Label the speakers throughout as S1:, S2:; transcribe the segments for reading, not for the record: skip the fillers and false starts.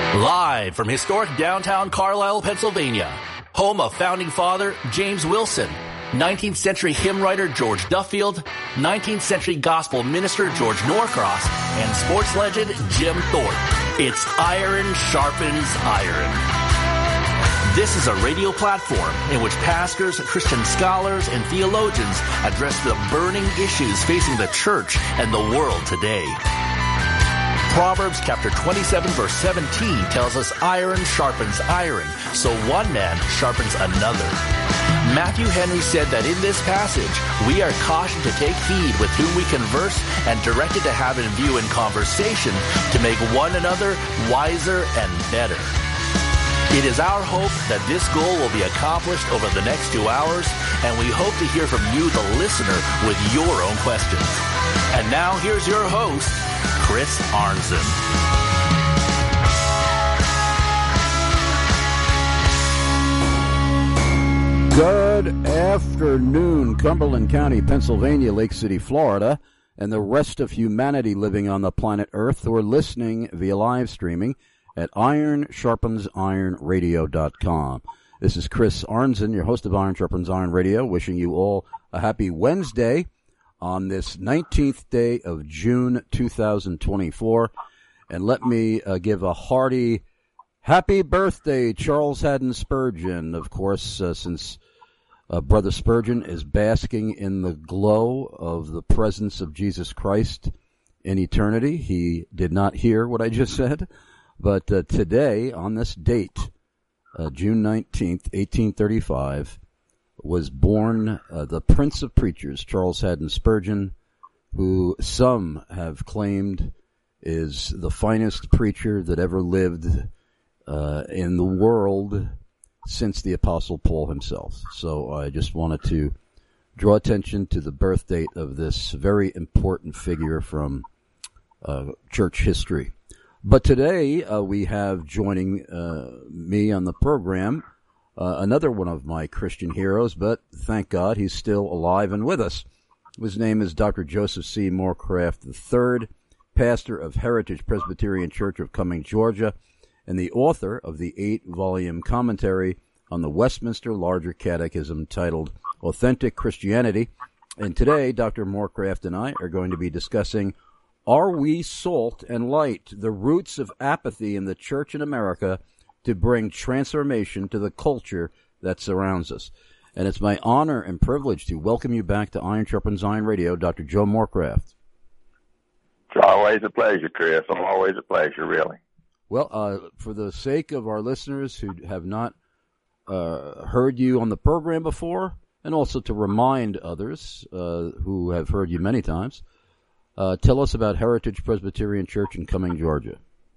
S1: Live from historic downtown Carlisle, Pennsylvania, home of founding father James Wilson, 19th century hymn writer George Duffield, 19th century gospel minister George Norcross, and sports legend Jim Thorpe. It's Iron Sharpens Iron. This is a radio platform in which pastors, Christian scholars, and theologians address the burning issues facing the church and the world today. Proverbs chapter 27 verse 17 tells us iron sharpens iron, so one man sharpens another. Matthew Henry said that in this passage, we are cautioned to take heed with whom we converse and directed to have in view in conversation to make one another wiser and better. It is our hope that this goal will be accomplished over the next 2 hours, and we hope to hear from you, the listener, with your own questions. And now here's your host, Chris Arnzen.
S2: Good afternoon, Cumberland County, Pennsylvania, Lake City, Florida, and the rest of humanity living on the planet Earth who are listening via live streaming at ironsharpensironradio.com. This is Chris Arnzen, your host of Iron Sharpens Iron Radio, wishing you all a happy Wednesday on this 19th day of June 2024. And let me give a hearty happy birthday, Charles Haddon Spurgeon. Of course, since Brother Spurgeon is basking in the glow of the presence of Jesus Christ in eternity, he did not hear what I just said. But today, on this date, June 19th, 1835, was born the Prince of Preachers, Charles Haddon Spurgeon, who some have claimed is the finest preacher that ever lived in the world since the Apostle Paul himself. So I just wanted to draw attention to the birth date of this very important figure from church history. But today we have joining me on the program another one of my Christian heroes, but thank God he's still alive and with us. His name is Dr. Joseph C. Morecraft III, pastor of Heritage Presbyterian Church of Cumming, Georgia, and the author of the 8-volume commentary on the Westminster Larger Catechism titled Authentic Christianity. And today, Dr. Morecraft and I are going to be discussing Are We Salt and Light? The Roots of Apathy in the Church in America to Bring Transformation to the Culture that Surrounds Us. And it's my honor and privilege to welcome you back to Iron Sharpens Iron Radio, Dr. Joe Morecraft.
S3: It's always a pleasure, Chris. Always a pleasure, really.
S2: Well, for the sake of our listeners who have not heard you on the program before, and also to remind others who have heard you many times, tell us about Heritage Presbyterian Church in Cumming, Georgia.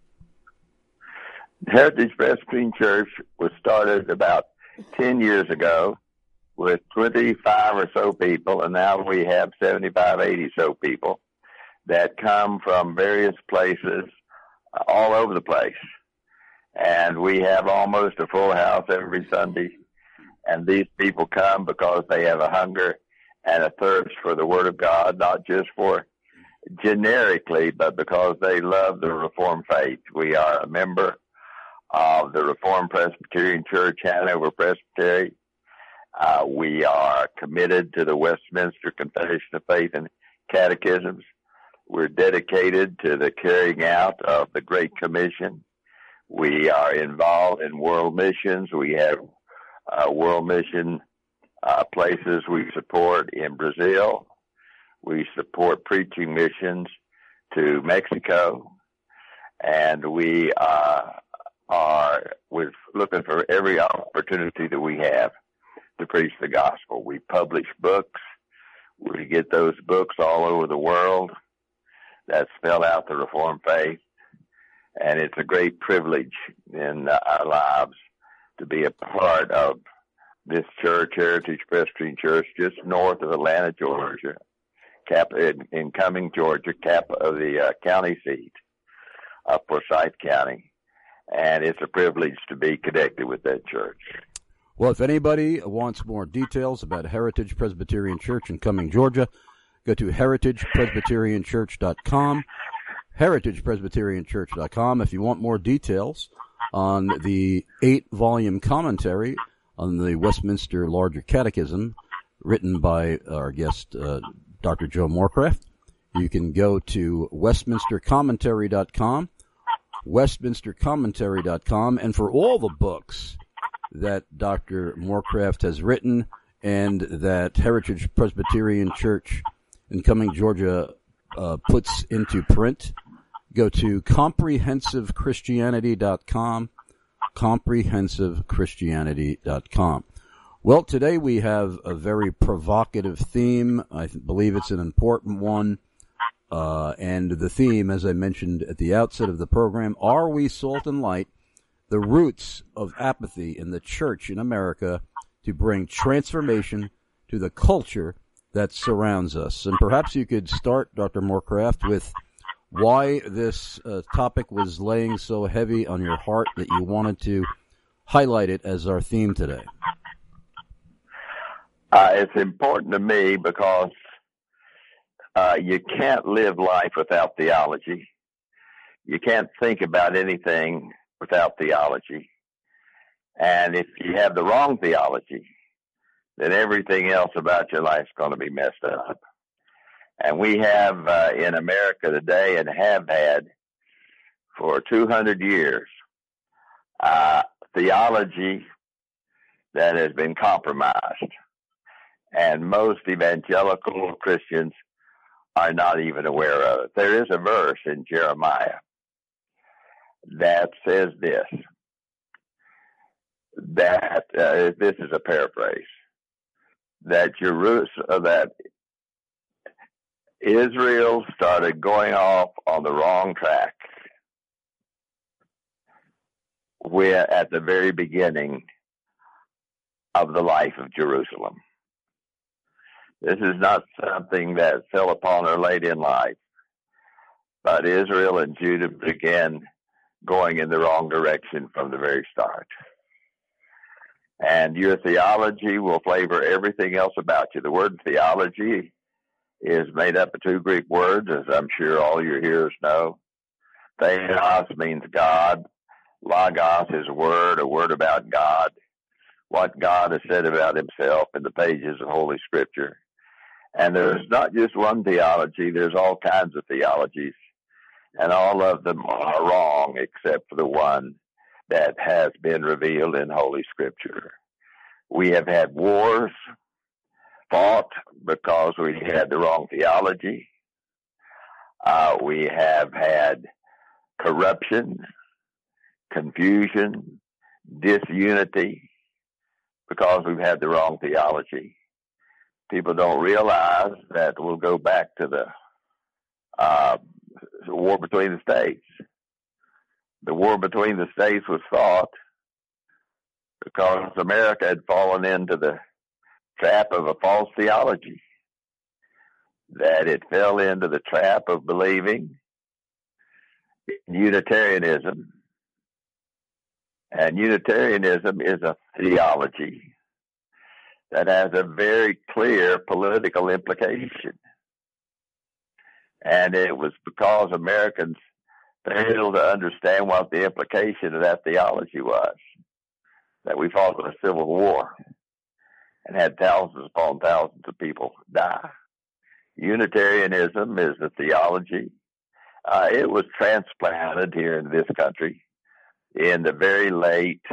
S3: Heritage Presbyterian Church was started about 10 years ago with 25 or so people, and now we have 75, 80 so people that come from various places all over the place. And we have almost a full house every Sunday. And these people come because they have a hunger and a thirst for the Word of God, not just for generically, but because they love the Reformed faith. We are a member of the Reformed Presbyterian Church, Hanover Presbytery. We are committed to the Westminster Confession of Faith and Catechisms. We're dedicated to the carrying out of the Great Commission. We are involved in world missions. We have world mission places we support in Brazil. We support preaching missions to Mexico. And we're looking for every opportunity that we have to preach the gospel. We publish books. We get those books all over the world that spell out the Reformed faith. And it's a great privilege in our lives to be a part of this church, Heritage Presbyterian Church, just north of Atlanta, Georgia, in Cumming, Georgia, of the county seat of Forsyth County. And it's a privilege to be connected with that church.
S2: Well, if anybody wants more details about Heritage Presbyterian Church in Cumming, Georgia, go to heritagepresbyterianchurch.com, heritagepresbyterianchurch.com. If you want more details on the 8-volume commentary on the Westminster Larger Catechism, written by our guest, Dr. Joe Morecraft. You can go to westminstercommentary.com, westminstercommentary.com, and for all the books that Dr. Morecraft has written and that Heritage Presbyterian Church in Cumming, Georgia, puts into print, go to comprehensivechristianity.com, comprehensivechristianity.com. Well, today we have a very provocative theme. I believe it's an important one. And the theme, as I mentioned at the outset of the program, are we salt and light, the roots of apathy in the church in America to bring transformation to the culture that surrounds us? And perhaps you could start, Dr. Morecraft, with why this topic was laying so heavy on your heart that you wanted to highlight it as our theme today.
S3: It's important to me because you can't live life without theology. You can't think about anything without theology. And if you have the wrong theology, then everything else about your life is going to be messed up. And we have in America today, and have had for 200 years, theology that has been compromised. And most evangelical Christians are not even aware of it. There is a verse in Jeremiah that says this, that this is a paraphrase, that Israel started going off on the wrong track at the very beginning of the life of Jerusalem. This is not something that fell upon her late in life, but Israel and Judah began going in the wrong direction from the very start. And your theology will flavor everything else about you. The word theology is made up of 2 Greek words, as I'm sure all your hearers know. Theos means God. Logos is a word about God, what God has said about himself in the pages of Holy Scripture. And there's not just one theology, there's all kinds of theologies, and all of them are wrong except for the one that has been revealed in Holy Scripture. We have had wars fought because we had the wrong theology. We have had corruption, confusion, disunity because we've had the wrong theology. People don't realize that we'll go back to the war between the states. The war between the states was fought because America had fallen into the trap of a false theology, that it fell into the trap of believing in Unitarianism. And Unitarianism is a theology that has a very clear political implication. And it was because Americans failed to understand what the implication of that theology was that we fought a civil war and had thousands upon thousands of people die. Unitarianism is a theology. It was transplanted here in this country in the very late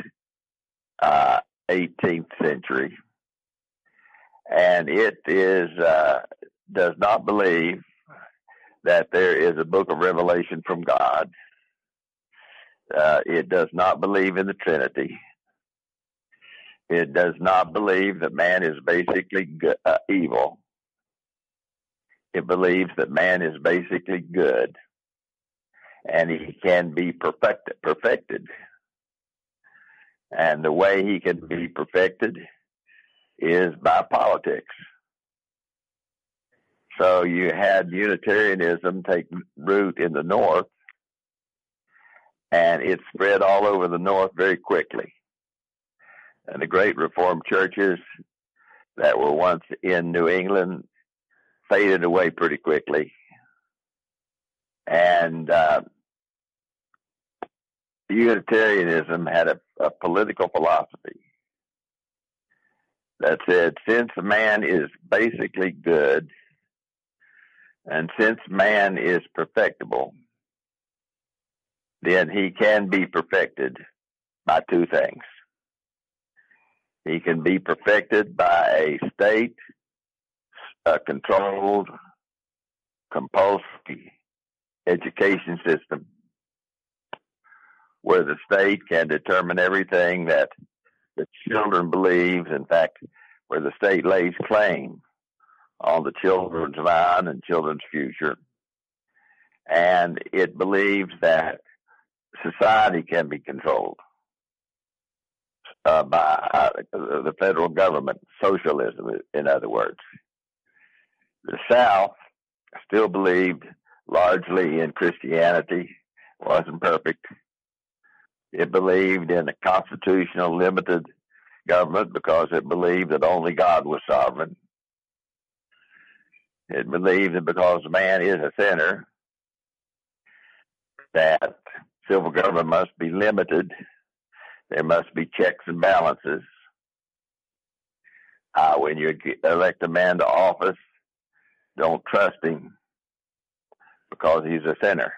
S3: 18th century. And it does not believe that there is a book of Revelation from God. It does not believe in the Trinity. It does not believe that man is basically evil. It believes that man is basically good, and he can be perfected. And the way he can be perfected is by politics. So you had Unitarianism take root in the North, and it spread all over the North very quickly. And the great Reformed churches that were once in New England faded away pretty quickly. And Unitarianism had a political philosophy that said, since man is basically good, and since man is perfectible, then he can be perfected by two things. He can be perfected by a state-controlled, compulsory education system where the state can determine everything that the children believe. In fact, where the state lays claim on the children's mind and children's future. And it believes that society can be controlled by the federal government, socialism, in other words. The South still believed largely in Christianity, wasn't perfect. It believed in a constitutional limited government because it believed that only God was sovereign. It believed that because man is a sinner, that civil government must be limited. There must be checks and balances. When you elect a man to office, don't trust him because he's a sinner.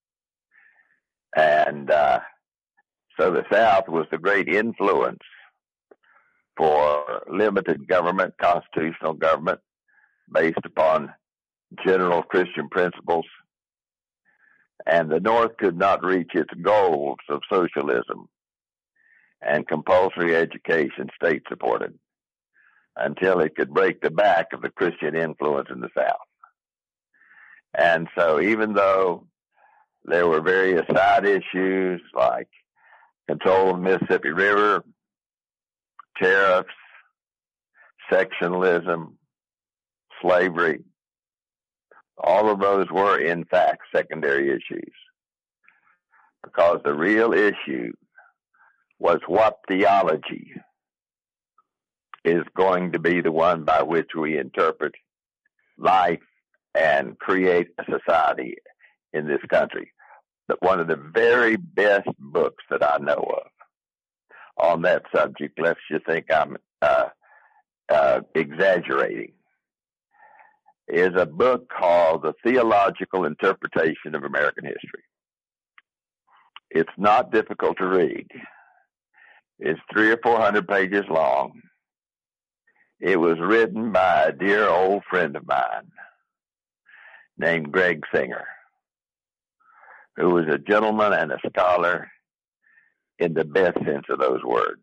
S3: And so the South was the great influence for limited government, constitutional government, based upon general Christian principles. And the North could not reach its goals of socialism and compulsory education, state-supported, until it could break the back of the Christian influence in the South. And so even though there were various side issues like control of the Mississippi River, tariffs, sectionalism, slavery, all of those were in fact secondary issues, because the real issue was what theology is going to be the one by which we interpret life and create a society in this country. But one of the very best books that I know of on that subject, lest you think I'm exaggerating, is a book called The Theological Interpretation of American History. It's not difficult to read. It's 300 or 400 pages long. It was written by a dear old friend of mine named Greg Singer, who was a gentleman and a scholar in the best sense of those words.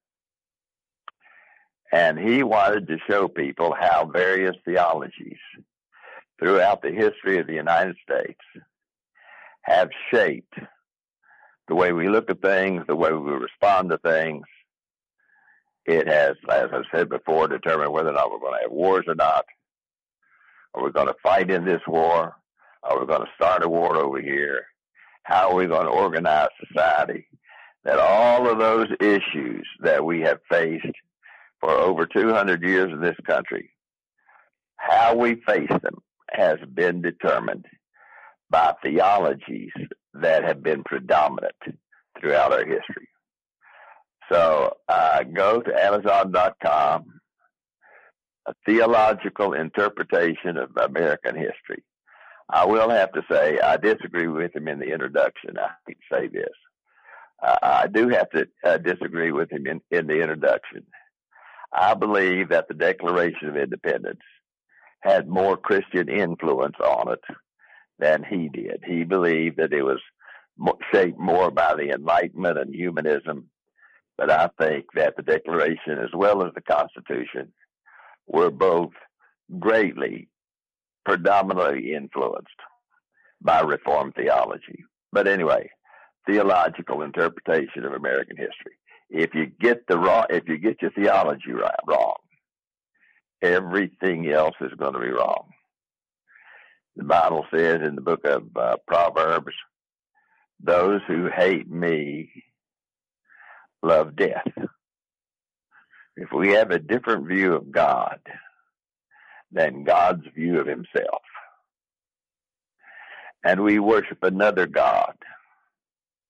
S3: And he wanted to show people how various theologies throughout the history of the United States have shaped the way we look at things, the way we respond to things. It has, as I said before, determined whether or not we're going to have wars or not. Are we going to fight in this war? Are we going to start a war over here? How are we going to organize society? That all of those issues that we have faced for over 200 years in this country, how we face them has been determined by theologies that have been predominant throughout our history. So go to Amazon.com, A Theological Interpretation of American History. I will have to say I disagree with him in the introduction. I hate to say this. I do have to disagree with him in the introduction. I believe that the Declaration of Independence had more Christian influence on it than he did. He believed that it was shaped more by the Enlightenment and humanism. But I think that the Declaration, as well as the Constitution, were both greatly, predominantly influenced by Reformed theology. But anyway, theological interpretation of American history. If you get your theology wrong, everything else is going to be wrong. The Bible says in the book of Proverbs, those who hate me love death. If we have a different view of God than God's view of himself, and we worship another God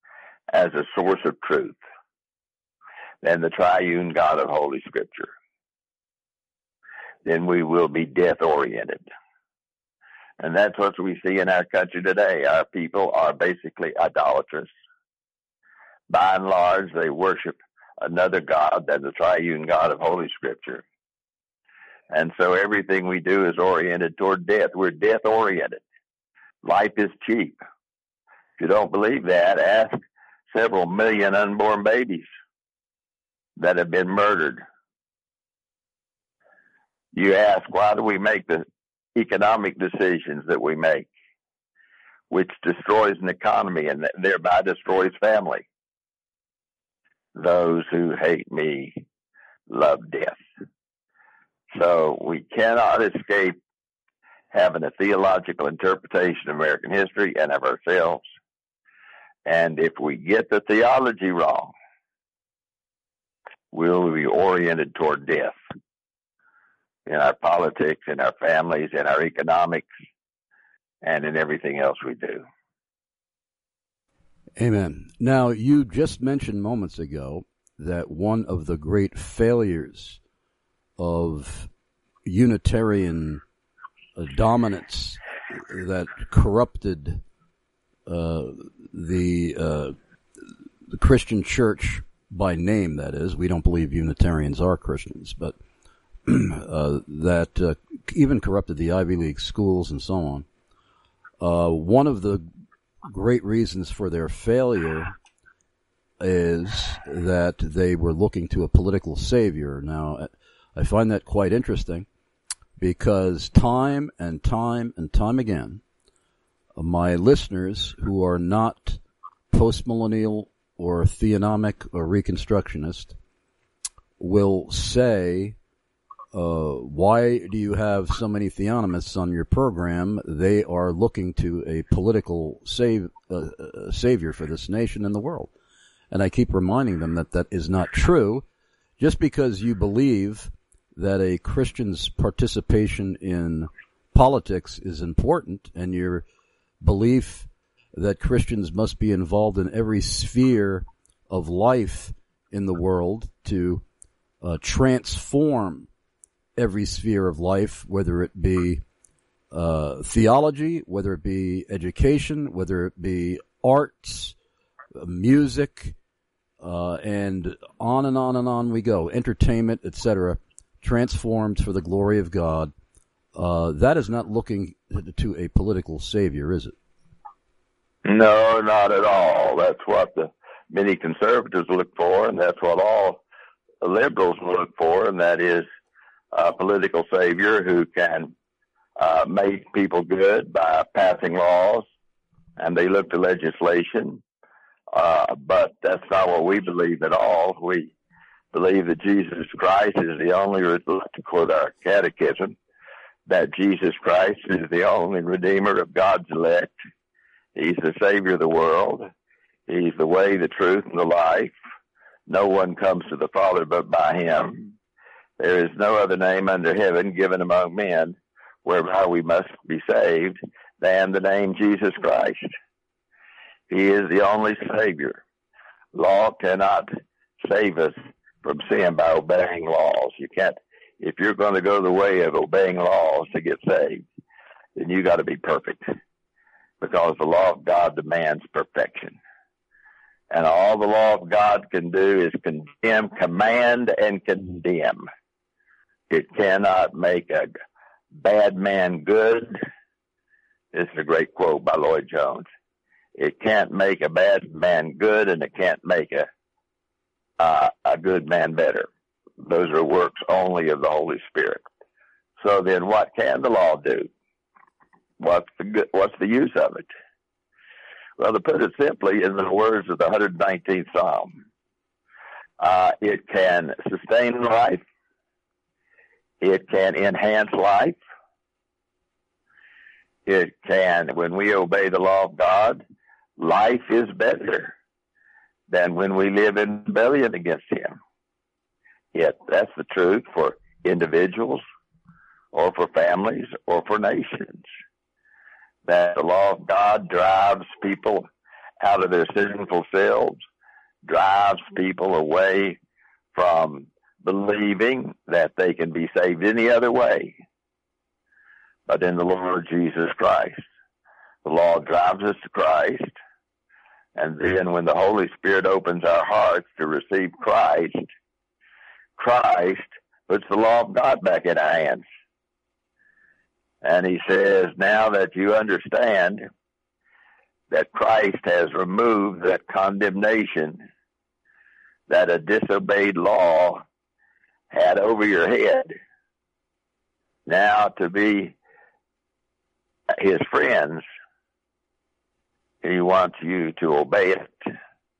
S3: as a source of truth than the triune God of Holy Scripture, then we will be death-oriented. And that's what we see in our country today. Our people are basically idolatrous. By and large, they worship another God than the triune God of Holy Scripture. And so everything we do is oriented toward death. We're death-oriented. Life is cheap. If you don't believe that, ask several million unborn babies that have been murdered. You ask, why do we make the economic decisions that we make, which destroys an economy and thereby destroys family? Those who hate me love death. So we cannot escape having a theological interpretation of American history and of ourselves. And if we get the theology wrong, we'll be oriented toward death in our politics, in our families, in our economics, and in everything else we do.
S2: Amen. Now, you just mentioned moments ago that one of the great failures of Unitarian dominance that corrupted the Christian church by name, that is. We don't believe Unitarians are Christians, but that even corrupted the Ivy League schools and so on. One of the great reasons for their failure is that they were looking to a political savior. Now, I find that quite interesting because time and time and time again, my listeners who are not postmillennial or theonomic or reconstructionist will say, why do you have so many theonomists on your program? They are looking to a political savior for this nation and the world. And I keep reminding them that that is not true. Just because you believe that a Christian's participation in politics is important and your belief that Christians must be involved in every sphere of life in the world to transform every sphere of life, whether it be theology, whether it be education, whether it be arts, music, and on and on and on we go, entertainment, etc., transformed for the glory of God. That is not looking to a political savior, is it?
S3: No, not at all. That's what the many conservatives look for, and that's what all liberals look for, and that is a political savior who can make people good by passing laws, and they look to legislation. But that's not what we believe at all. We believe that Jesus Christ is the only, to quote our catechism, that Jesus Christ is the only Redeemer of God's elect. He's the Savior of the world. He's the way, the truth, and the life. No one comes to the Father but by him. There is no other name under heaven given among men whereby we must be saved than the name Jesus Christ. He is the only Savior. Law cannot save us from sin by obeying laws. You can't. If you're going to go the way of obeying laws to get saved, then you got to be perfect, because the law of God demands perfection. And all the law of God can do is condemn, command, and condemn. It cannot make a bad man good. This is a great quote by Lloyd Jones. It can't make a bad man good, and it can't make a good man better. Those are works only of the Holy Spirit. So then what can the law do? What's the use of it? Well, to put it simply, in the words of the 119th Psalm, it can sustain life. It can enhance life. It can, when we obey the law of God, life is better than when we live in rebellion against him. Yet that's the truth for individuals or for families or for nations. That the law of God drives people out of their sinful selves, drives people away from believing that they can be saved any other way but in the Lord Jesus Christ. The law drives us to Christ, and then when the Holy Spirit opens our hearts to receive Christ, Christ puts the law of God back in our hands. And he says, now that you understand that Christ has removed that condemnation that a disobeyed law had over your head, now to be his friends, he wants you to obey it.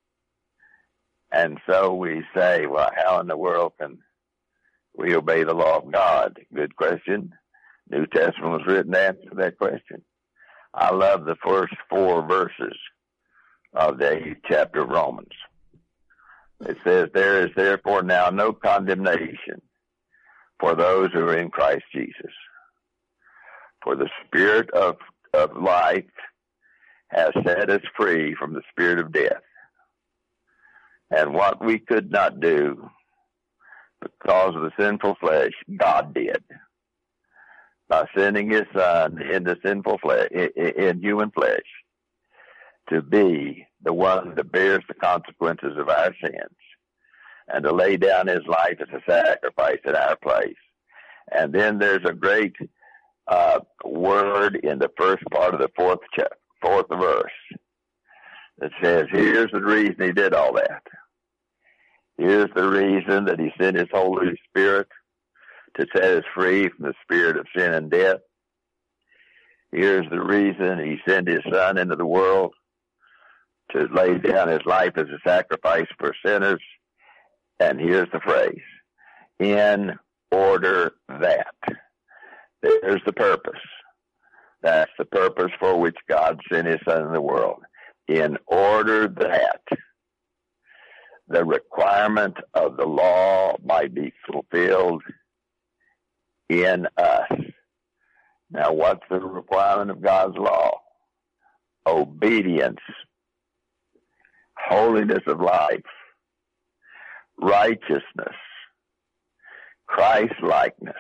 S3: And so we say, well, how in the world can we obey the law of God? Good question. New Testament was written to answer that question. I love the first 4 verses of the 8th chapter of Romans. It says, there is therefore now no condemnation for those who are in Christ Jesus. For the Spirit of life has set us free from the spirit of death. And what we could not do because of the sinful flesh, God did. By sending his Son into sinful flesh, in human flesh, to be the one that bears the consequences of our sins, and to lay down his life as a sacrifice in our place. And then there's a great word in the first part of the 4th verse that says, here's the reason he did all that. Here's the reason that he sent his Holy Spirit to set us free from the spirit of sin and death. Here's the reason he sent his Son into the world to lay down his life as a sacrifice for sinners. And here's the phrase, in order that. There's the purpose. That's the purpose for which God sent his Son in the world. In order that the requirement of the law might be fulfilled in us. Now, what's the requirement of God's law? Obedience, holiness of life, righteousness, Christ-likeness.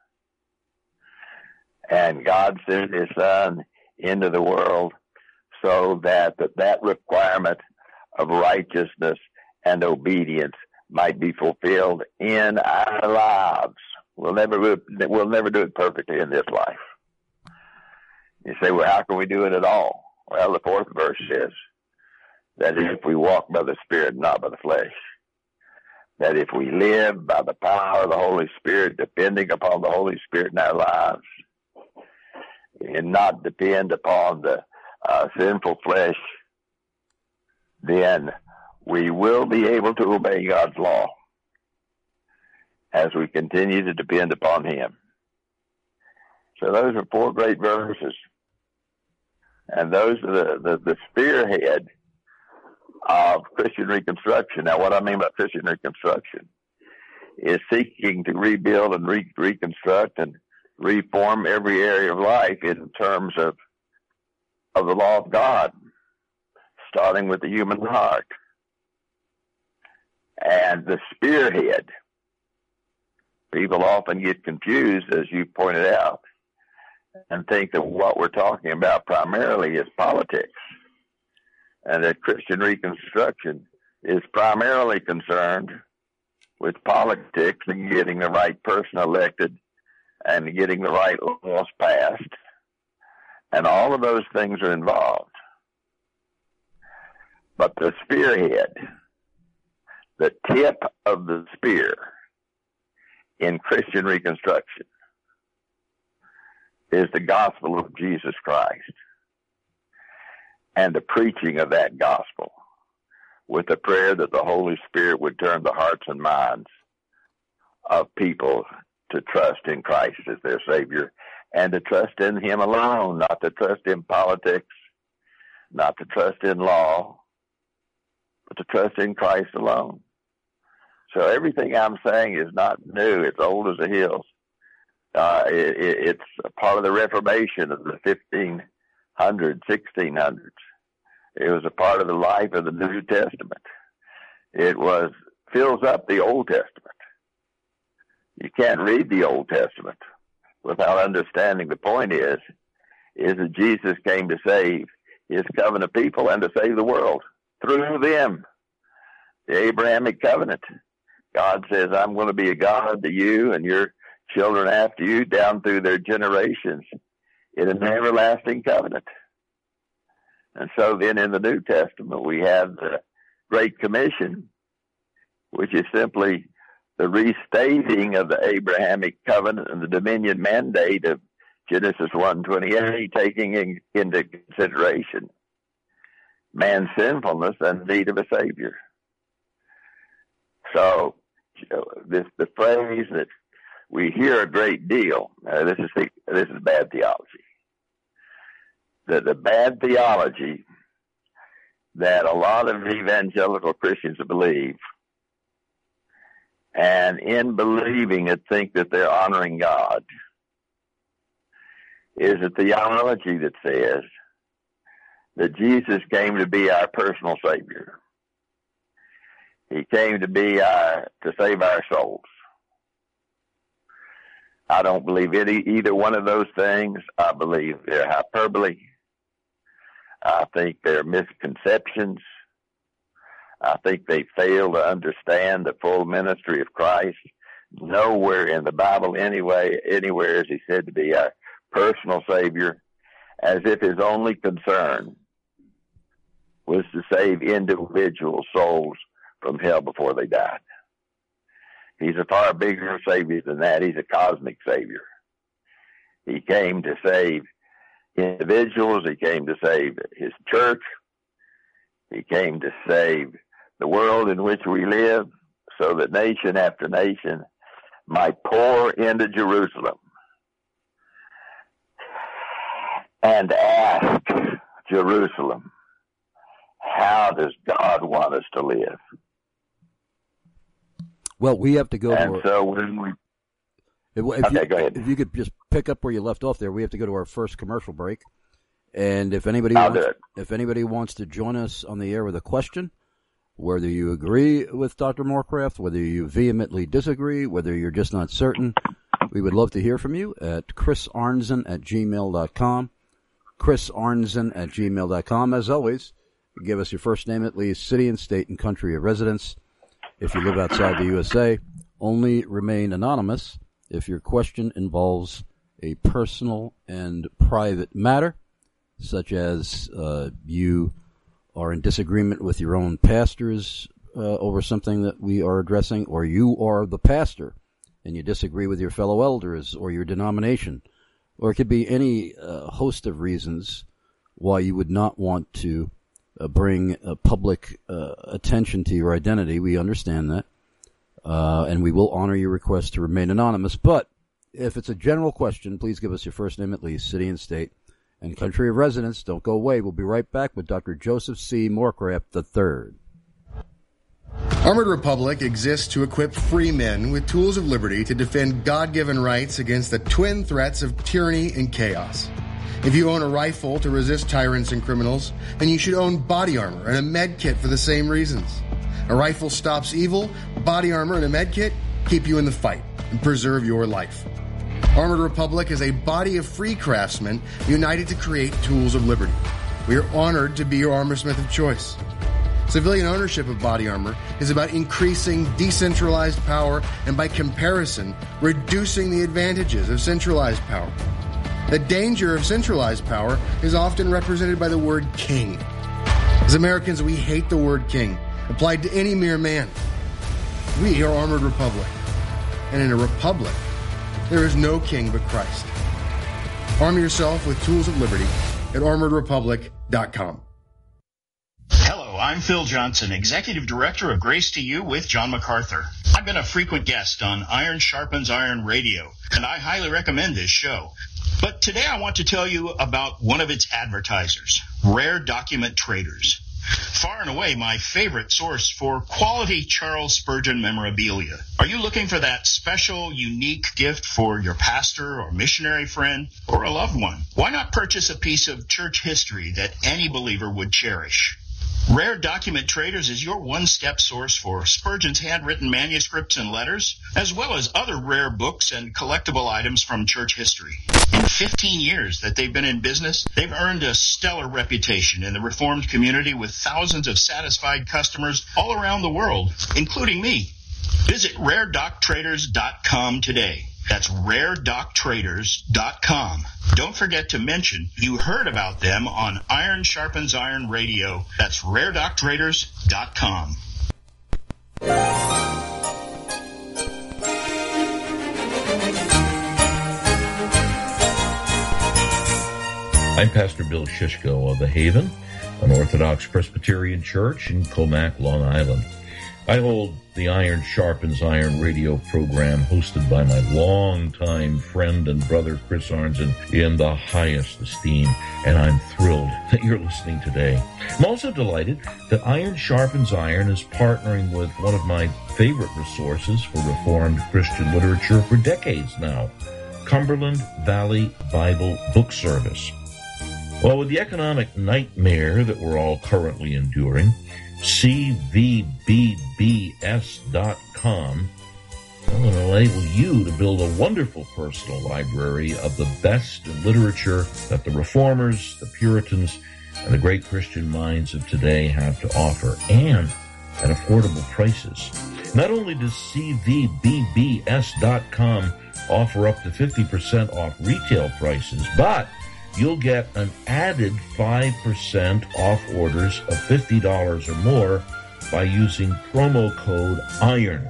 S3: And God sent his Son into the world so that that requirement of righteousness and obedience might be fulfilled in our lives. We'll never do it perfectly in this life. You say, well, how can we do it at all? Well, the 4th verse says that if we walk by the Spirit, not by the flesh, that if we live by the power of the Holy Spirit, depending upon the Holy Spirit in our lives, and not depend upon the sinful flesh, then we will be able to obey God's law as we continue to depend upon him. So those are 4 great verses. And those are the spearhead of Christian Reconstruction. Now, what I mean by Christian Reconstruction is seeking to rebuild and reconstruct and reform every area of life in terms of the law of God, starting with the human heart. And the spearhead, people often get confused, as you pointed out, and think that what we're talking about primarily is politics, and that Christian Reconstruction is primarily concerned with politics and getting the right person elected and getting the right laws passed. And all of those things are involved. But the spearhead, the tip of the spear in Christian Reconstruction, is the gospel of Jesus Christ and the preaching of that gospel, with the prayer that the Holy Spirit would turn the hearts and minds of people to trust in Christ as their Savior, and to trust in him alone, not to trust in politics, not to trust in law, but to trust in Christ alone. So everything I'm saying is not new. It's old as the hills. It's a part of the Reformation of the 1500s, 1600s. It was a part of the life of the New Testament. It fills up the Old Testament. You can't read the Old Testament without understanding the point is that Jesus came to save his covenant people and to save the world through them. The Abrahamic covenant. God says, I'm going to be a God to you and your children after you down through their generations in an everlasting covenant. And so then in the New Testament, we have the Great Commission, which is simply the restating of the Abrahamic covenant and the dominion mandate of Genesis 1:28, taking into consideration man's sinfulness and need of a Savior. So the phrase that we hear a great deal, this is bad theology. The bad theology that a lot of evangelical Christians believe, and in believing it think that they're honoring God, is a theology that says that Jesus came to be our personal Savior. He came to save our souls. I don't believe either one of those things. I believe they're hyperbole. I think they're misconceptions. I think they fail to understand the full ministry of Christ. Nowhere in the Bible anywhere is he said to be our personal Savior, as if his only concern was to save individual souls from hell before they died. He's a far bigger Savior than that. He's a cosmic Savior. He came to save individuals. He came to save his church. He came to save the world in which we live, so that nation after nation might pour into Jerusalem and ask Jerusalem, how does God want us to live?
S2: Well, we have to go.
S3: So when we
S2: go ahead. If you could just pick up where you left off there, we have to go to our first commercial break. And if anybody wants to join us on the air with a question, whether you agree with Dr. Morecraft, whether you vehemently disagree, whether you're just not certain, we would love to hear from you at chrisarnzen@gmail.com. chrisarnzen@gmail.com. As always, give us your first name, at least, city and state and country of residence. If you live outside the USA, only remain anonymous if your question involves a personal and private matter, such as you are in disagreement with your own pastors over something that we are addressing, or you are the pastor and you disagree with your fellow elders or your denomination, or it could be any host of reasons why you would not want to bring public attention to your identity. We understand that, and we will honor your request to remain anonymous. But if it's a general question, please give us your first name, at least, city and state, and country of residence. Don't go away. We'll be right back with Dr. Joseph C. Morecraft III.
S4: Armored Republic exists to equip free men with tools of liberty to defend God-given rights against the twin threats of tyranny and chaos. If you own a rifle to resist tyrants and criminals, then you should own body armor and a med kit for the same reasons. A rifle stops evil, body armor and a med kit keep you in the fight and preserve your life. Armored Republic is a body of free craftsmen united to create tools of liberty. We are honored to be your armorsmith of choice. Civilian ownership of body armor is about increasing decentralized power and, by comparison, reducing the advantages of centralized power. The danger of centralized power is often represented by the word king. As Americans, we hate the word king, applied to any mere man. We are Armored Republic. And in a republic, there is no king but Christ. Arm yourself with tools of liberty at armoredrepublic.com.
S5: Hello, I'm Phil Johnson, Executive Director of Grace to You with John MacArthur. I've been a frequent guest on Iron Sharpens Iron Radio, and I highly recommend this show. But today I want to tell you about one of its advertisers, Rare Document Traders. Far and away my favorite source for quality Charles Spurgeon memorabilia. Are you looking for that special, unique gift for your pastor or missionary friend or a loved one? Why not purchase a piece of church history that any believer would cherish? Rare Document Traders is your one-step source for Spurgeon's handwritten manuscripts and letters, as well as other rare books and collectible items from church history. In 15 years that they've been in business, they've earned a stellar reputation in the Reformed community with thousands of satisfied customers all around the world, including me. Visit RareDocTraders.com today. That's RareDocTraders.com. Don't forget to mention you heard about them on Iron Sharpens Iron Radio. That's RareDocTraders.com.
S6: I'm Pastor Bill Shishko of The Haven, an Orthodox Presbyterian church in Comac, Long Island. I hold the Iron Sharpens Iron radio program hosted by my longtime friend and brother Chris Arnzen in the highest esteem, and I'm thrilled that you're listening today. I'm also delighted that Iron Sharpens Iron is partnering with one of my favorite resources for Reformed Christian literature for decades now, Cumberland Valley Bible Book Service. Well, with the economic nightmare that we're all currently enduring, CVBBS.com will enable you to build a wonderful personal library of the best in literature that the Reformers, the Puritans, and the great Christian minds of today have to offer, and at affordable prices. Not only does CVBBS.com offer up to 50% off retail prices, but you'll get an added 5% off orders of $50 or more by using promo code IRON,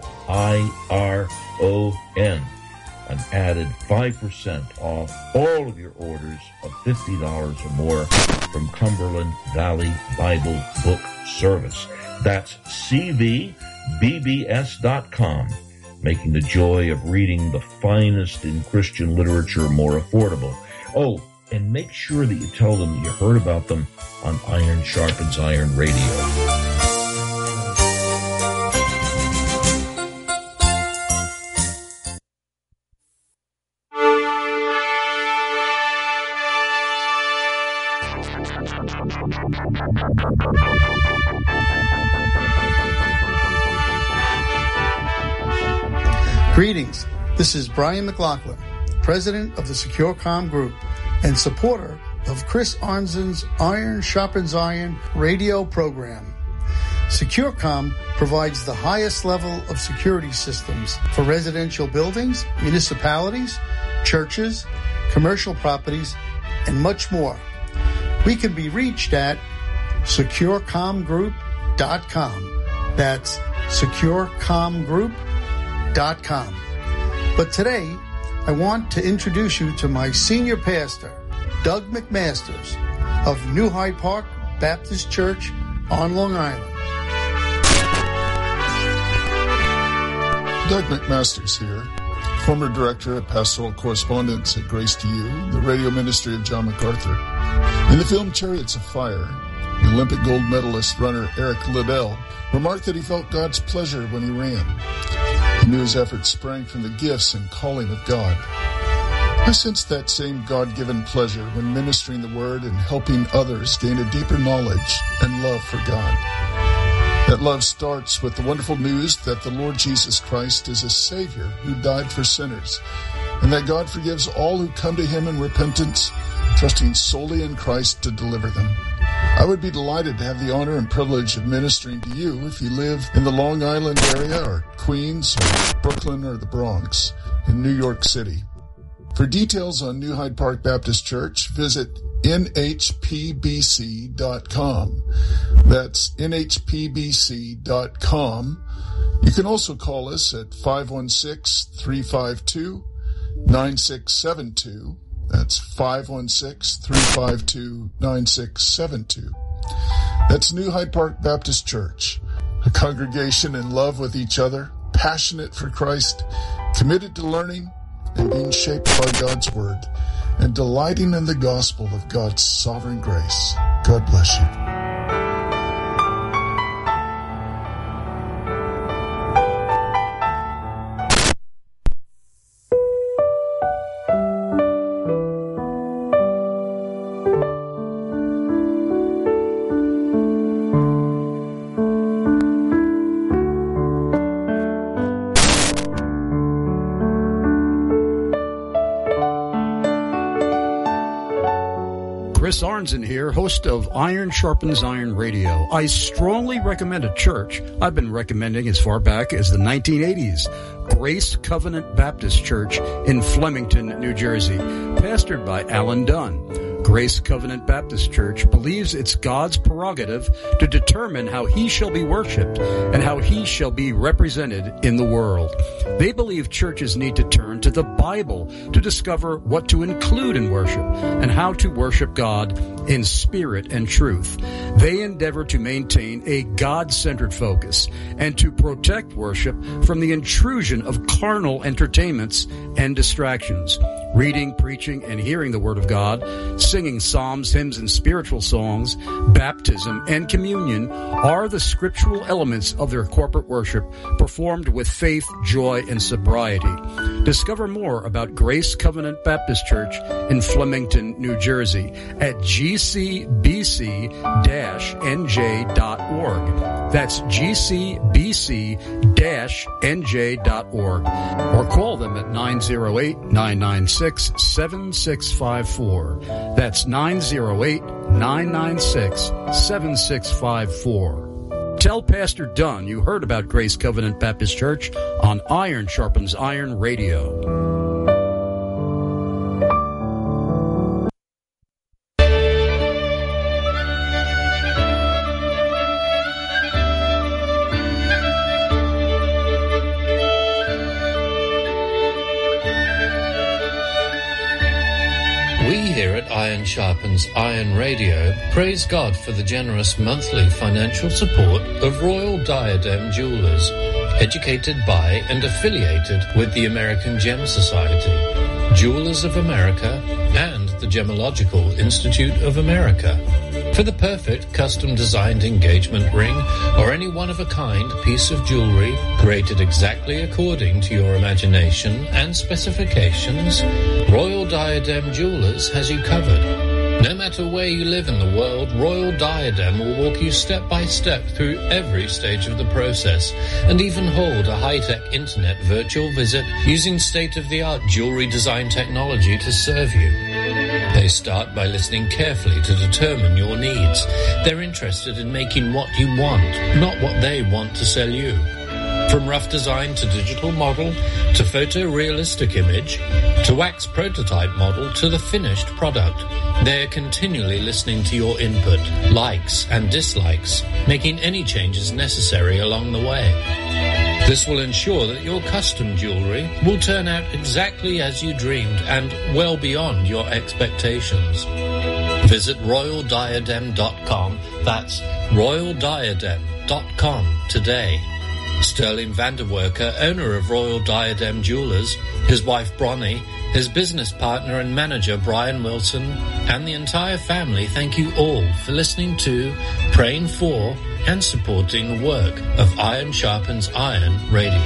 S6: I-R-O-N. An added 5% off all of your orders of $50 or more from Cumberland Valley Bible Book Service. That's CVBBS.com, making the joy of reading the finest in Christian literature more affordable. Oh, and make sure that you tell them that you heard about them on Iron Sharpens Iron Radio.
S7: Greetings. This is Brian McLaughlin, president of the SecureCom Group and supporter of Chris Arnzen's Iron Sharpens Iron radio program. SecureCom provides the highest level of security systems for residential buildings, municipalities, churches, commercial properties, and much more. We can be reached at SecureComGroup.com. That's SecureComGroup.com. But today, I want to introduce you to my senior pastor, Doug McMasters of New Hyde Park Baptist Church on Long Island.
S8: Doug McMasters here, former director of pastoral correspondence at Grace to You, the radio ministry of John MacArthur. In the film Chariots of Fire, the Olympic gold medalist runner Eric Liddell remarked that he felt God's pleasure when he ran. He knew his efforts sprang from the gifts and calling of God. I sensed that same God-given pleasure when ministering the Word and helping others gain a deeper knowledge and love for God. That love starts with the wonderful news that the Lord Jesus Christ is a Savior who died for sinners, and that God forgives all who come to Him in repentance, trusting solely in Christ to deliver them. I would be delighted to have the honor and privilege of ministering to you if you live in the Long Island area or Queens or Brooklyn or the Bronx in New York City. For details on New Hyde Park Baptist Church, visit nhpbc.com. That's nhpbc.com. You can also call us at 516-352-9672. That's 516-352-9672. That's New Hyde Park Baptist Church, a congregation in love with each other, passionate for Christ, committed to learning and being shaped by God's Word, and delighting in the gospel of God's sovereign grace. God bless you.
S2: Chris Arnzen here, host of Iron Sharpens Iron Radio. I strongly recommend a church I've been recommending as far back as the 1980s. Grace Covenant Baptist Church in Flemington, New Jersey, pastored by Alan Dunn. Grace Covenant Baptist Church believes it's God's prerogative to determine how he shall be worshiped and how he shall be represented in the world. They believe churches need to turn to the Bible to discover what to include in worship and how to worship God in spirit and truth. They endeavor to maintain a God-centered focus and to protect worship from the intrusion of carnal entertainments and distractions. Reading, preaching, and hearing the Word of God, singing psalms, hymns, and spiritual songs, baptism, and communion are the scriptural elements of their corporate worship, performed with faith, joy, and sobriety. Discover more about Grace Covenant Baptist Church in Flemington, New Jersey at gcbc-nj.org. That's gcbc-nj.org. Or call them at 908-996-7654. That's 908-996-7654. Tell Pastor Dunn you heard about Grace Covenant Baptist Church on Iron Sharpens Iron Radio.
S9: Iron Sharpens Iron Radio praise God for the generous monthly financial support of Royal Diadem Jewelers, educated by and affiliated with the American Gem Society, Jewelers of America, and the Gemological Institute of America. For the perfect custom-designed engagement ring or any one-of-a-kind piece of jewelry created exactly according to your imagination and specifications, Royal Diadem Jewelers has you covered. No matter where you live in the world, Royal Diadem will walk you step by step through every stage of the process and even hold a high-tech internet virtual visit using state-of-the-art jewelry design technology to serve you. They start by listening carefully to determine your needs. They're interested in making what you want, not what they want to sell you. From rough design to digital model, to photorealistic image, to wax prototype model, to the finished product, they're continually listening to your input, likes and dislikes, making any changes necessary along the way. This will ensure that your custom jewelry will turn out exactly as you dreamed and well beyond your expectations. Visit royaldiadem.com. That's royaldiadem.com today. Sterling Vanderwerker, owner of Royal Diadem Jewelers, his wife Bronnie, his business partner and manager Brian Wilson, and the entire family thank you all for listening to, praying for, and supporting the work of Iron Sharpens Iron Radio.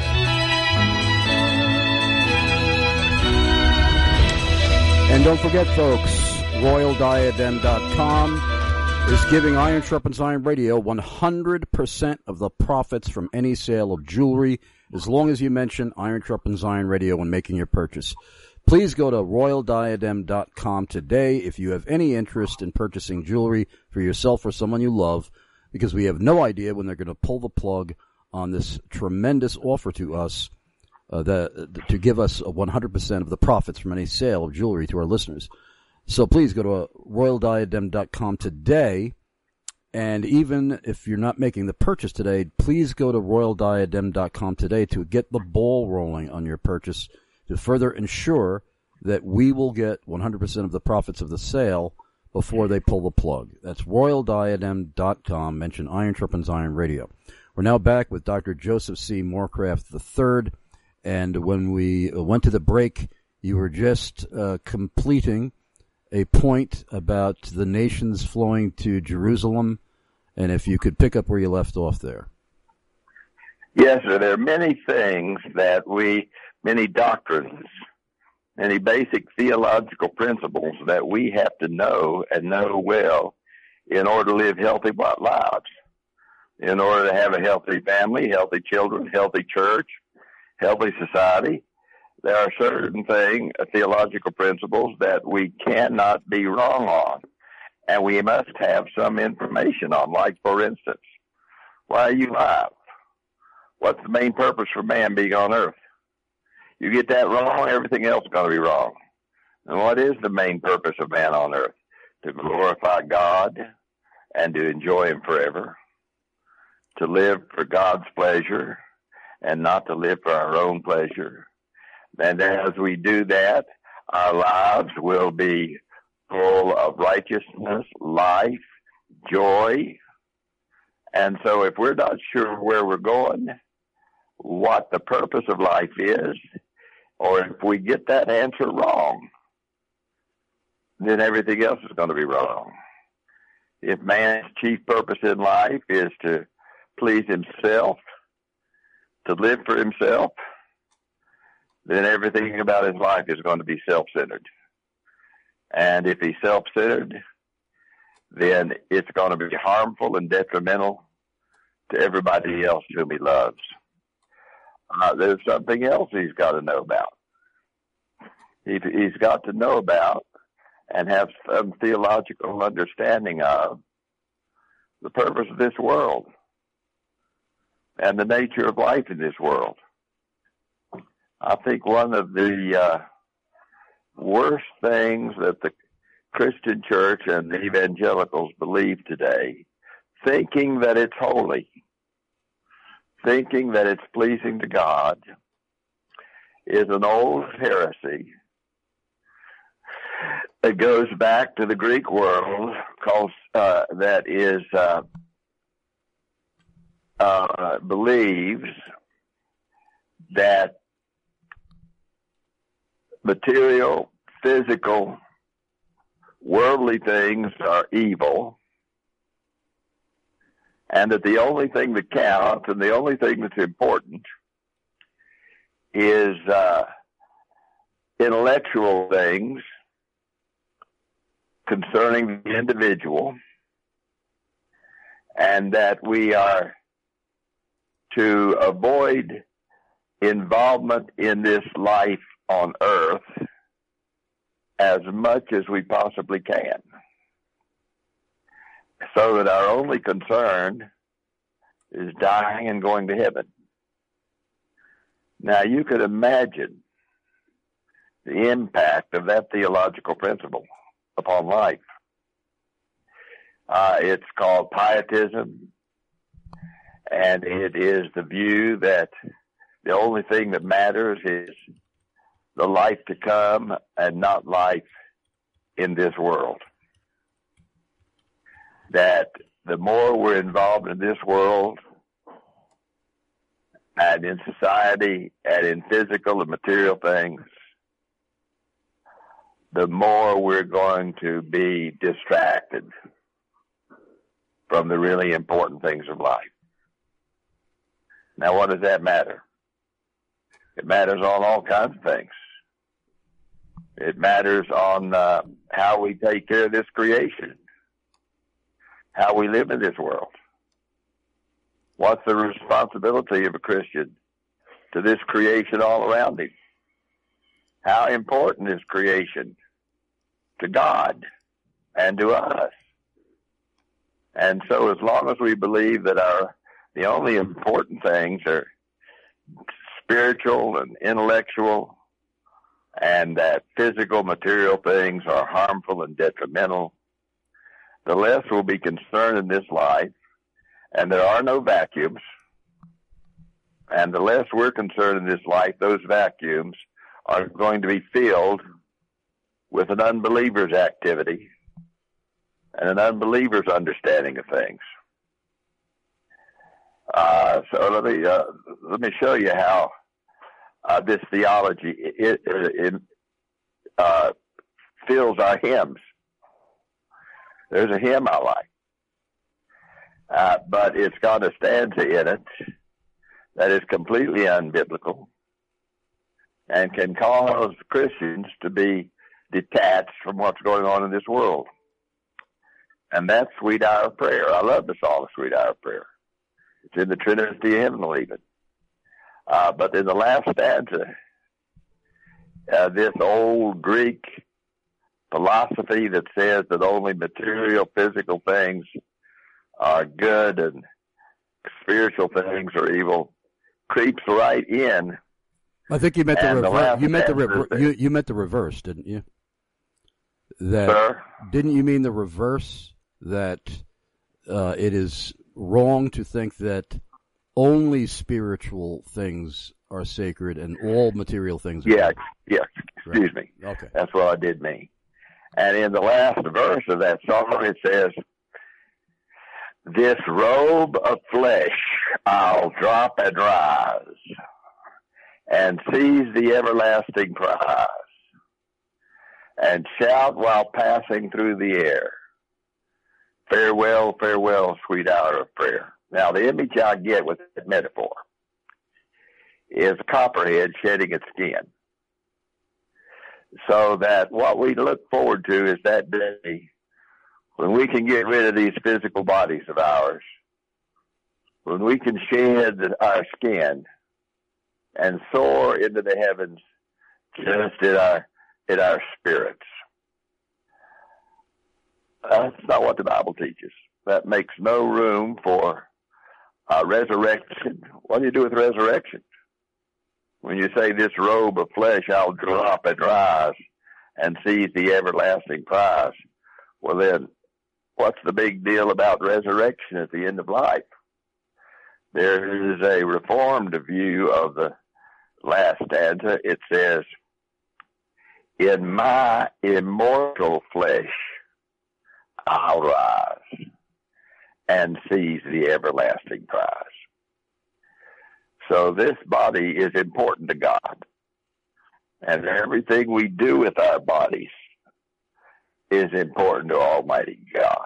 S2: And don't forget, folks, RoyalDiadem.com is giving Iron Sharpens Iron Radio 100% of the profits from any sale of jewelry, as long as you mention Iron Sharpens Iron Radio when making your purchase. Please go to RoyalDiadem.com today if you have any interest in purchasing jewelry for yourself or someone you love, because we have no idea when they're going to pull the plug on this tremendous offer to us to give us 100% of the profits from any sale of jewelry to our listeners. So please go to RoyalDiadem.com today, and even if you're not making the purchase today, please go to RoyalDiadem.com today to get the ball rolling on your purchase to further ensure that we will get 100% of the profits of the sale before they pull the plug. That's RoyalDiadem.com. Mention Iron Sharpens Iron Radio. We're now back with Dr. Joseph C. Morecraft III, and when we went to the break, you were just completing a point about the nations flowing to Jerusalem, and if you could pick up where you left off there.
S3: Yes, sir. There are many things that many doctrines, many basic theological principles that we have to know and know well in order to live healthy lives, in order to have a healthy family, healthy children, healthy church, healthy society. There are certain theological principles that we cannot be wrong on. And we must have some information on, like, for instance, why are you alive? What's the main purpose for man being on earth? You get that wrong, everything else is going to be wrong. And what is the main purpose of man on earth? To glorify God and to enjoy Him forever, to live for God's pleasure and not to live for our own pleasure. And as we do that, our lives will be full of righteousness, life, joy. And so if we're not sure where we're going, what the purpose of life is, or if we get that answer wrong, then everything else is going to be wrong. If man's chief purpose in life is to please himself, to live for himself, then everything about his life is going to be self-centered. And if he's self-centered, then it's going to be harmful and detrimental to everybody else whom he loves. There's something else he's got to know about. He's got to know about and have some theological understanding of the purpose of this world and the nature of life in this world. I think one of the worst things that the Christian church and the evangelicals believe today, thinking that it's holy, thinking that it's pleasing to God, is an old heresy. It goes back to the Greek world, that is believes that material, physical, worldly things are evil, and that the only thing that counts and the only thing that's important is intellectual things concerning the individual, and that we are to avoid involvement in this life on earth as much as we possibly can, so that our only concern is dying and going to heaven. Now, you could imagine the impact of that theological principle upon life. It's called pietism, and it is the view that the only thing that matters is the life to come and not life in this world. That the more we're involved in this world and in society and in physical and material things, the more we're going to be distracted from the really important things of life. Now, what does that matter? It matters on all kinds of things. It matters on how we take care of this creation, how we live in this world. What's the responsibility of a Christian to this creation all around him? How important is creation to God and to us? And so as long as we believe that the only important things are spiritual and intellectual, and that physical, material things are harmful and detrimental, the less we'll be concerned in this life, and there are no vacuums, and the less we're concerned in this life, those vacuums are going to be filled with an unbeliever's activity and an unbeliever's understanding of things. So let me show you how this theology fills our hymns. There's a hymn I like, but it's got a stanza in it that is completely unbiblical and can cause Christians to be detached from what's going on in this world. And that's Sweet Hour of Prayer. I love the song, Sweet Hour of Prayer. It's in the Trinity Hymnal even. But in the last stanza, this old Greek philosophy that says that only material, physical things are good and spiritual things are evil creeps right in.
S2: I think you meant you meant the reverse, didn't you? Didn't you mean the reverse, that it is wrong to think that only spiritual things are sacred and all material things are
S3: Yes, excuse me.
S2: Okay.
S3: That's what I did mean. And in the last verse of that song, it says, "This robe of flesh I'll drop and rise, and seize the everlasting prize, and shout while passing through the air, farewell, farewell, sweet hour of prayer." Now, the image I get with that metaphor is a copperhead shedding its skin. So that what we look forward to is that day when we can get rid of these physical bodies of ours, when we can shed our skin and soar into the heavens just in our spirits. That's not what the Bible teaches. That makes no room for resurrection. What do you do with resurrection? When you say, "This robe of flesh I'll drop and rise and seize the everlasting prize," well then, what's the big deal about resurrection at the end of life? There is a Reformed view of the last stanza. It says, "In my immortal flesh I'll rise and seize the everlasting prize." So this body is important to God. And everything we do with our bodies is important to Almighty God.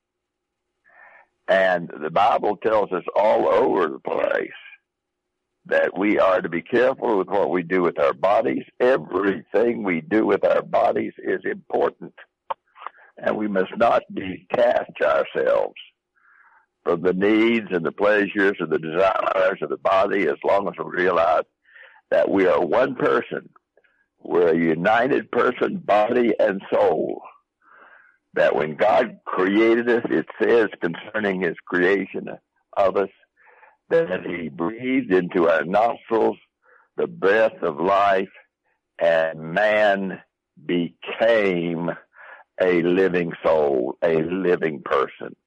S3: And the Bible tells us all over the place that we are to be careful with what we do with our bodies. Everything we do with our bodies is important. And we must not detach ourselves from the needs and the pleasures and the desires of the body, as long as we realize that we are one person. We're a united person, body and soul. That when God created us, it says concerning his creation of us, that he breathed into our nostrils the breath of life, and man became a living soul, a living person.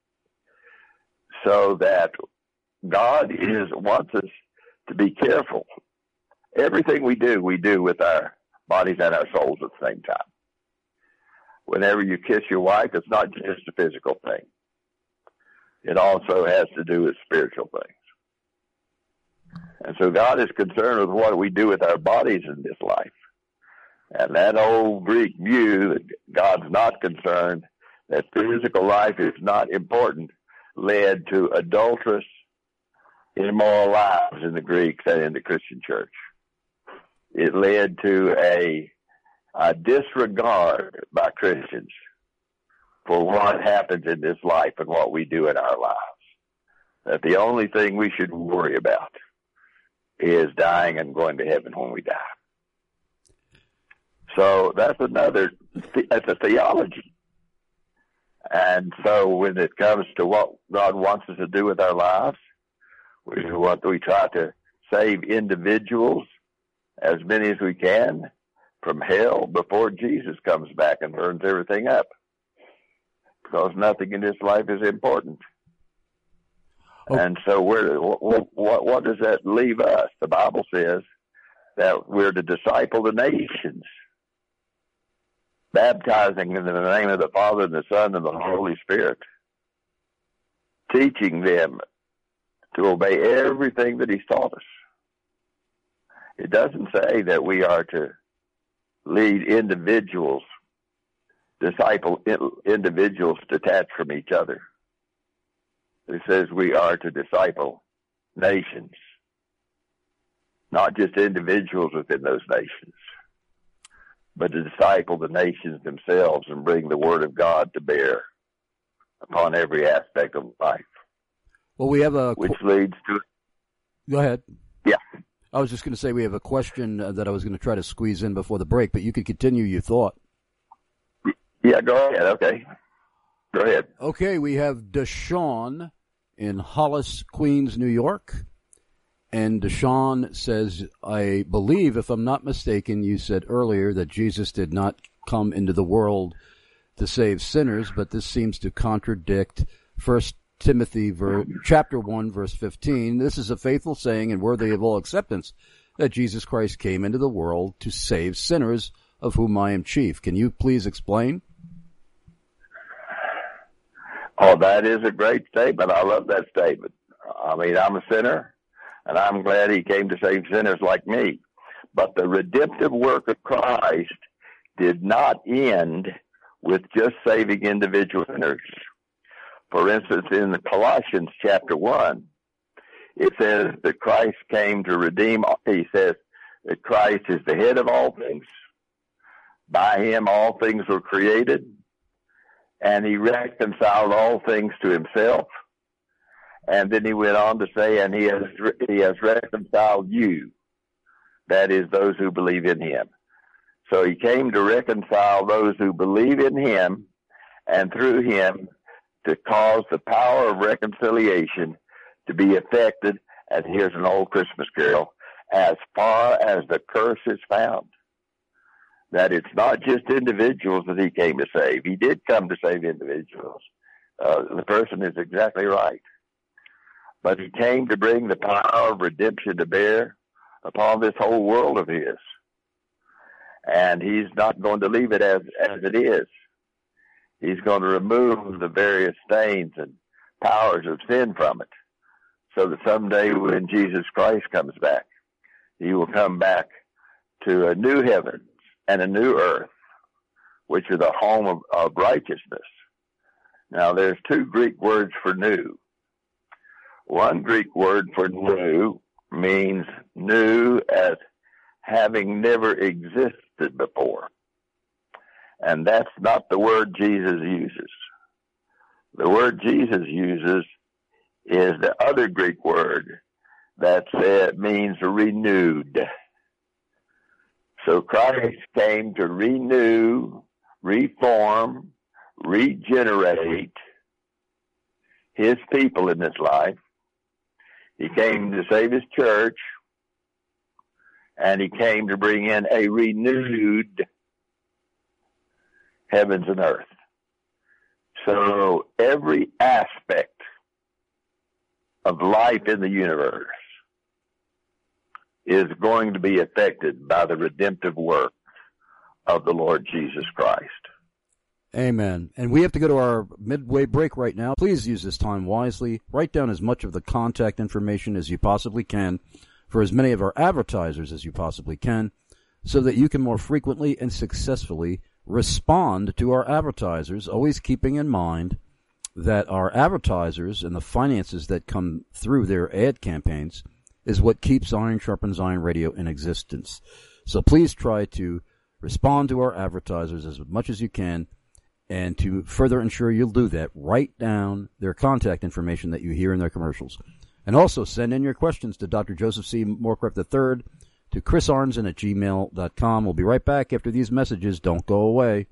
S3: So that God wants us to be careful. Everything we do with our bodies and our souls at the same time. Whenever you kiss your wife, it's not just a physical thing. It also has to do with spiritual things. And so God is concerned with what we do with our bodies in this life. And that old Greek view that God's not concerned, that physical life is not important, led to adulterous, immoral lives in the Greeks and in the Christian church. It led to a disregard by Christians for what happens in this life and what we do in our lives. That the only thing we should worry about is dying and going to heaven when we die. So that's that's a theology. And so when it comes to what God wants us to do with our lives, we try to save individuals, as many as we can, from hell before Jesus comes back and burns everything up. Because nothing in this life is important. Oh. And so what does that leave us? The Bible says that we're to disciple the nations, baptizing in the name of the Father and the Son and the Holy Spirit, teaching them to obey everything that he's taught us. It doesn't say that we are to lead individuals, disciple individuals detached from each other. It says we are to disciple nations, not just individuals within those nations, but to disciple the nations themselves and bring the Word of God to bear upon every aspect of life.
S2: Well, we have
S3: which leads to...
S2: Go ahead.
S3: Yeah.
S2: I was just going to say we have a question that I was going to try to squeeze in before the break, but you could continue your thought.
S3: Yeah, go ahead. Okay. Go ahead.
S2: Okay, we have Deshaun in Hollis, Queens, New York. And Deshaun says, I believe, if I'm not mistaken, you said earlier that Jesus did not come into the world to save sinners, but this seems to contradict 1 Timothy chapter 1, verse 15. This is a faithful saying and worthy of all acceptance that Jesus Christ came into the world to save sinners, of whom I am chief. Can you please explain?
S3: Oh, that is a great statement. I love that statement. I mean, I'm a sinner, and I'm glad he came to save sinners like me. But the redemptive work of Christ did not end with just saving individual sinners. For instance, in the Colossians chapter 1, it says that Christ came to redeem. He says that Christ is the head of all things. By him all things were created, and he reconciled all things to himself. And then he went on to say, and he has reconciled you, that is, those who believe in him. So he came to reconcile those who believe in him, and through him to cause the power of reconciliation to be effected, and here's an old Christmas carol, as far as the curse is found. That it's not just individuals that he came to save. He did come to save individuals. The person is exactly right. But he came to bring the power of redemption to bear upon this whole world of his. And he's not going to leave it as it is. He's going to remove the various stains and powers of sin from it, so that someday when Jesus Christ comes back, he will come back to a new heaven and a new earth, which are the home of righteousness. Now, there's two Greek words for new. One Greek word for new means new as having never existed before. And that's not the word Jesus uses. The word Jesus uses is the other Greek word that means renewed. So Christ came to renew, reform, regenerate his people in this life. He came to save his church, and he came to bring in a renewed heavens and earth. So every aspect of life in the universe is going to be affected by the redemptive work of the Lord Jesus Christ.
S2: Amen. And we have to go to our midway break right now. Please use this time wisely. Write down as much of the contact information as you possibly can for as many of our advertisers as you possibly can, so that you can more frequently and successfully respond to our advertisers, always keeping in mind that our advertisers and the finances that come through their ad campaigns is what keeps Iron Sharpens Iron Radio in existence. So please try to respond to our advertisers as much as you can, and to further ensure you'll do that, write down their contact information that you hear in their commercials. And also send in your questions to Dr. Joseph C. Moorcraft III to chrisarnson@gmail.com. We'll be right back after these messages. Don't go away.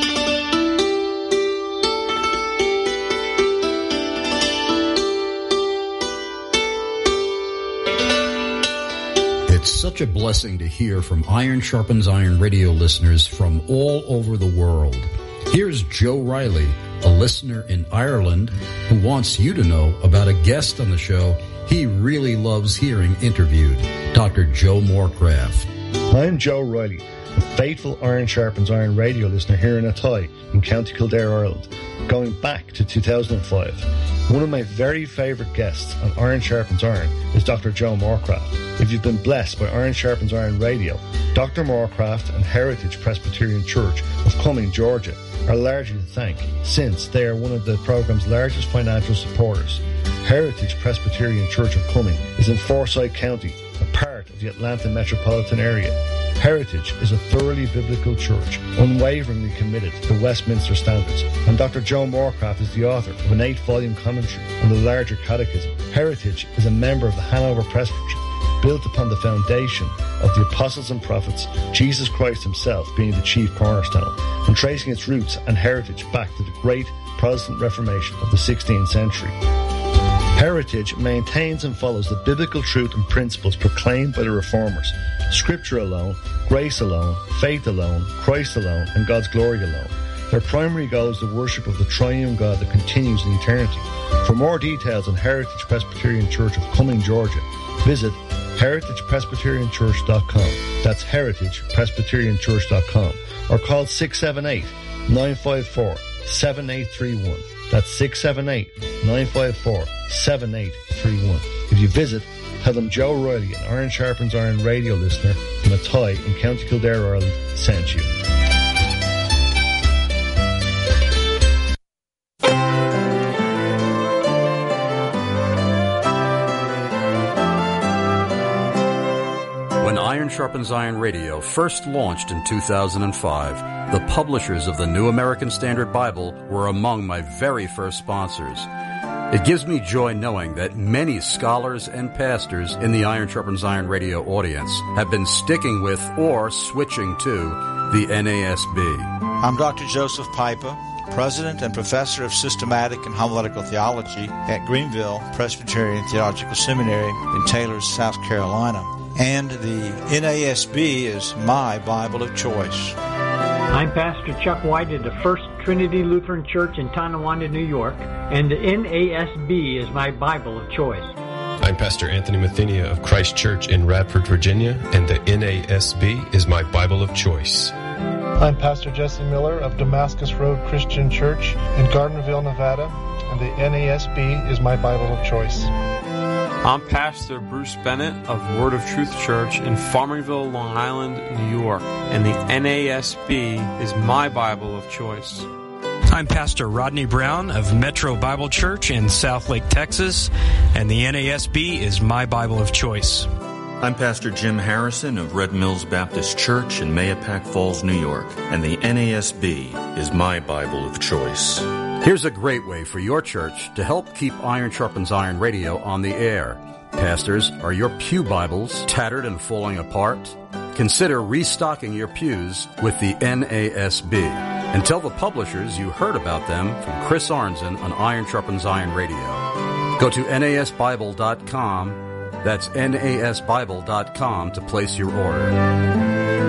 S2: It's such a blessing to hear from Iron Sharpens Iron Radio listeners from all over the world. Here's Joe Riley, a listener in Ireland, who wants you to know about a guest on the show he really loves hearing interviewed, Dr. Joe Moorcraft.
S10: I'm Joe Riley, a faithful Iron Sharpens Iron Radio listener here in Athy in County Kildare, Ireland, going back to 2005. One of my very favourite guests on Iron Sharpens Iron is Dr. Joe Moorcraft. If you've been blessed by Iron Sharpens Iron Radio, Dr. Moorcraft and Heritage Presbyterian Church of Cumming, Georgia, are largely to thank, since they are one of the programme's largest financial supporters. Heritage Presbyterian Church of Cumming is in Forsyth County, a part of the Atlanta metropolitan area. Heritage is a thoroughly biblical church, unwaveringly committed to Westminster standards, and Dr. Joe Moorcraft is the author of an 8-volume commentary on the larger catechism. Heritage is a member of the Hanover Presbytery, built upon the foundation of the apostles and prophets, Jesus Christ himself being the chief cornerstone, and tracing its roots and heritage back to the great Protestant Reformation of the 16th century. Heritage maintains and follows the biblical truth and principles proclaimed by the Reformers. Scripture alone, grace alone, faith alone, Christ alone, and God's glory alone. Their primary goal is the worship of the triune God that continues in eternity. For more details on Heritage Presbyterian Church of Cumming, Georgia, visit heritagepresbyterianchurch.com. That's heritagepresbyterianchurch.com. Or call 678-954-7831. That's 678-954-7831. If you visit, tell them Joe Riley, an Iron Sharpens Iron radio listener from Athy in County Kildare, Ireland, sent you.
S2: When Iron Sharpens Iron Radio first launched in 2005, the publishers of the New American Standard Bible were among my very first sponsors. It gives me joy knowing that many scholars and pastors in the Iron Sharpens Iron Radio audience have been sticking with or switching to the NASB.
S11: I'm Dr. Joseph Pipa, President and Professor of Systematic and Homiletical Theology at Greenville Presbyterian Theological Seminary in Taylor, South Carolina. And the NASB is my Bible of choice.
S12: I'm Pastor Chuck White at the First Trinity Lutheran Church in Tonawanda, New York, and the NASB is my Bible of choice.
S13: I'm Pastor Anthony Mathenia of Christ Church in Radford, Virginia, and the NASB is my Bible of choice.
S14: I'm Pastor Jesse Miller of Damascus Road Christian Church in Gardnerville, Nevada, and the NASB is my Bible of choice.
S15: I'm Pastor Bruce Bennett of Word of Truth Church in Farmingville, Long Island, New York, and the NASB is my Bible of choice.
S16: I'm Pastor Rodney Brown of Metro Bible Church in Southlake, Texas, and the NASB is my Bible of choice.
S17: I'm Pastor Jim Harrison of Red Mills Baptist Church in Mahopac Falls, New York, and the NASB is my Bible of choice.
S2: Here's a great way for your church to help keep Iron Sharpens Iron Radio on the air. Pastors, are your pew Bibles tattered and falling apart? Consider restocking your pews with the NASB. And tell the publishers you heard about them from Chris Arnzen on Iron Sharpens Iron Radio. Go to nasbible.com. That's nasbible.com to place your order.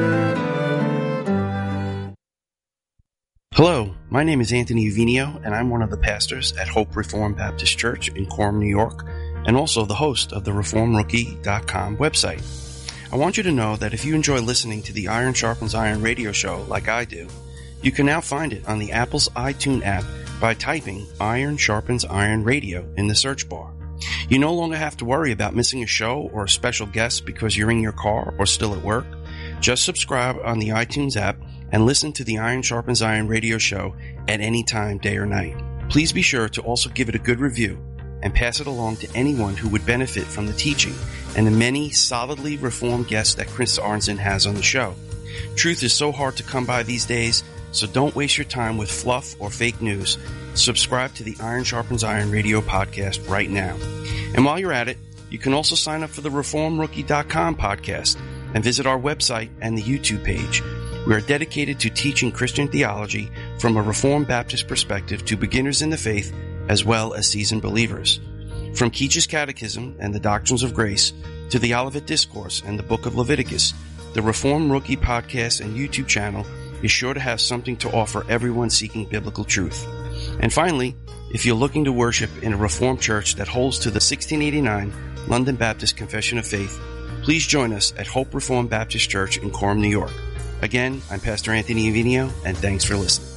S18: Hello, my name is Anthony Uvinio, and I'm one of the pastors at Hope Reformed Baptist Church in Quorum, New York, and also the host of the ReformRookie.com website. I want you to know that if you enjoy listening to the Iron Sharpens Iron radio show like I do, you can now find it on the Apple's iTunes app by typing Iron Sharpens Iron Radio in the search bar. You no longer have to worry about missing a show or a special guest because you're in your car or still at work. Just subscribe on the iTunes app and listen to the Iron Sharpens Iron radio show at any time, day or night. Please be sure to also give it a good review and pass it along to anyone who would benefit from the teaching and the many solidly reformed guests that Chris Arnzen has on the show. Truth is so hard to come by these days, so don't waste your time with fluff or fake news. Subscribe to the Iron Sharpens Iron radio podcast right now. And while you're at it, you can also sign up for the ReformRookie.com podcast and visit our website and the YouTube page. We are dedicated to teaching Christian theology from a Reformed Baptist perspective to beginners in the faith as well as seasoned believers. From Keach's Catechism and the Doctrines of Grace to the Olivet Discourse and the Book of Leviticus, the Reformed Rookie podcast and YouTube channel is sure to have something to offer everyone seeking biblical truth. And finally, if you're looking to worship in a Reformed church that holds to the 1689 London Baptist Confession of Faith, please join us at Hope Reformed Baptist Church in Quorum, New York. Again, I'm Pastor Anthony Uvinio, and thanks for listening.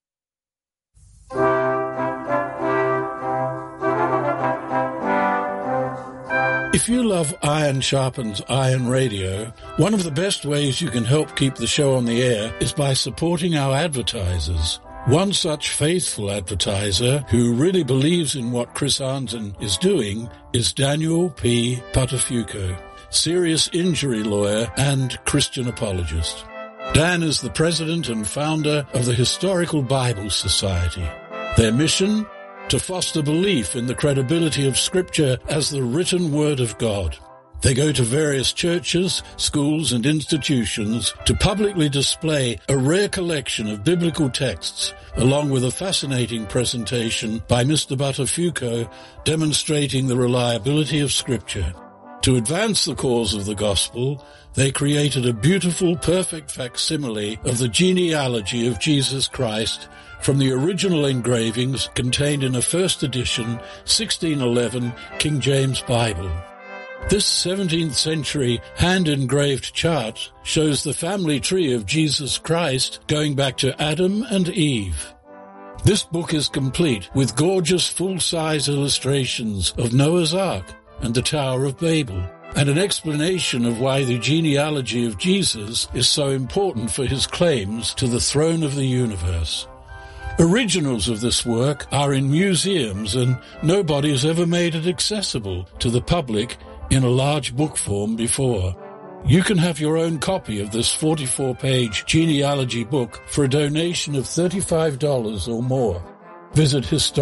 S19: If you love Iron Sharpens Iron Radio, one of the best ways you can help keep the show on the air is by supporting our advertisers. One such faithful advertiser who really believes in what Chris Arnzen is doing is Daniel P. Patafuco, serious injury lawyer and Christian apologist. Dan is the president and founder of the Historical Bible Society. Their mission? To foster belief in the credibility of Scripture as the written Word of God. They go to various churches, schools, and institutions to publicly display a rare collection of biblical texts, along with a fascinating presentation by Mr. Buttafuoco demonstrating the reliability of Scripture. To advance the cause of the gospel, they created a beautiful, perfect facsimile of the genealogy of Jesus Christ from the original engravings contained in a first edition 1611 King James Bible. This 17th century hand-engraved chart shows the family tree of Jesus Christ going back to Adam and Eve. This book is complete with gorgeous full-size illustrations of Noah's Ark and the Tower of Babel, and an explanation of why the genealogy of Jesus is so important for his claims to the throne of the universe. Originals of this work are in museums, and nobody has ever made it accessible to the public in a large book form before. You can have your own copy of this 44-page genealogy book for a donation of $35 or more. Visit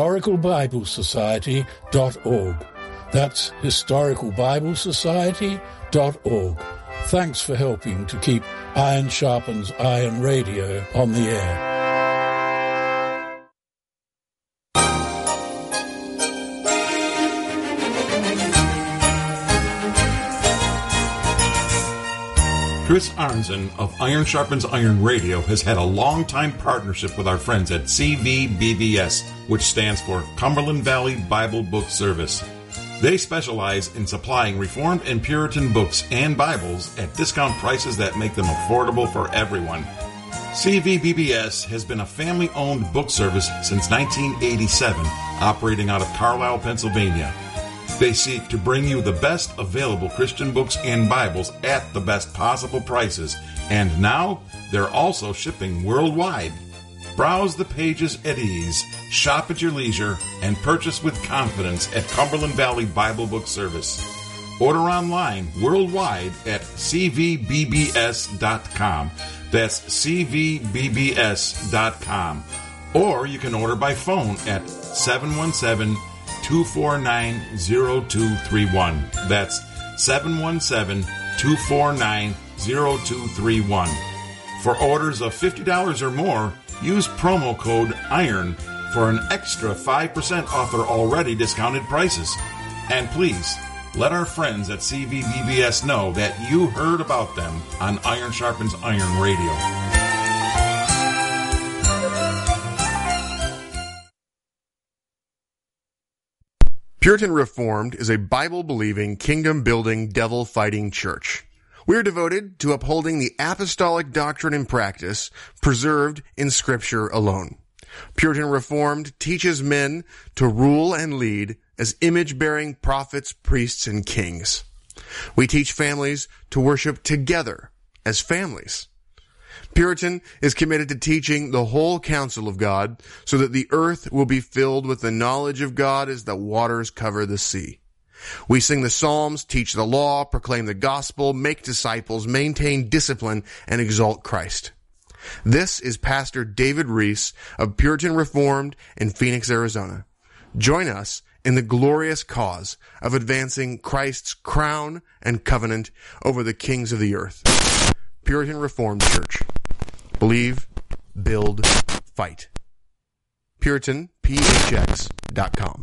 S19: historicalbiblesociety.org. That's historicalbiblesociety.org. Thanks for helping to keep Iron Sharpens Iron Radio on the air.
S20: Chris Arnzen of Iron Sharpens Iron Radio has had a long-time partnership with our friends at CVBBS, which stands for Cumberland Valley Bible Book Service. They specialize in supplying Reformed and Puritan books and Bibles at discount prices that make them affordable for everyone. CVBBS has been a family-owned book service since 1987, operating out of Carlisle, Pennsylvania. They seek to bring you the best available Christian books and Bibles at the best possible prices, and now they're also shipping worldwide. Browse the pages at ease, shop at your leisure, and purchase with confidence at Cumberland Valley Bible Book Service. Order online worldwide at cvbbs.com. That's cvbbs.com. Or you can order by phone at 717-249-0231. That's 717-249-0231. For orders of $50 or more, use promo code IRON for an extra 5% off their already discounted prices. And please, let our friends at CVBBS know that you heard about them on Iron Sharpens Iron Radio.
S4: Puritan Reformed is a Bible-believing, kingdom-building, devil-fighting church. We are devoted to upholding the apostolic doctrine and practice preserved in Scripture alone. Puritan Reformed teaches men to rule and lead as image-bearing prophets, priests, and kings. We teach families to worship together as families. Puritan is committed to teaching the whole counsel of God so that the earth will be filled with the knowledge of God as the waters cover the sea. We sing the Psalms, teach the law, proclaim the gospel, make disciples, maintain discipline, and exalt Christ. This is Pastor David Reese of Puritan Reformed in Phoenix, Arizona. Join us in the glorious cause of advancing Christ's crown and covenant over the kings of the earth. Puritan Reformed Church. Believe, build, fight. PuritanPHX.com.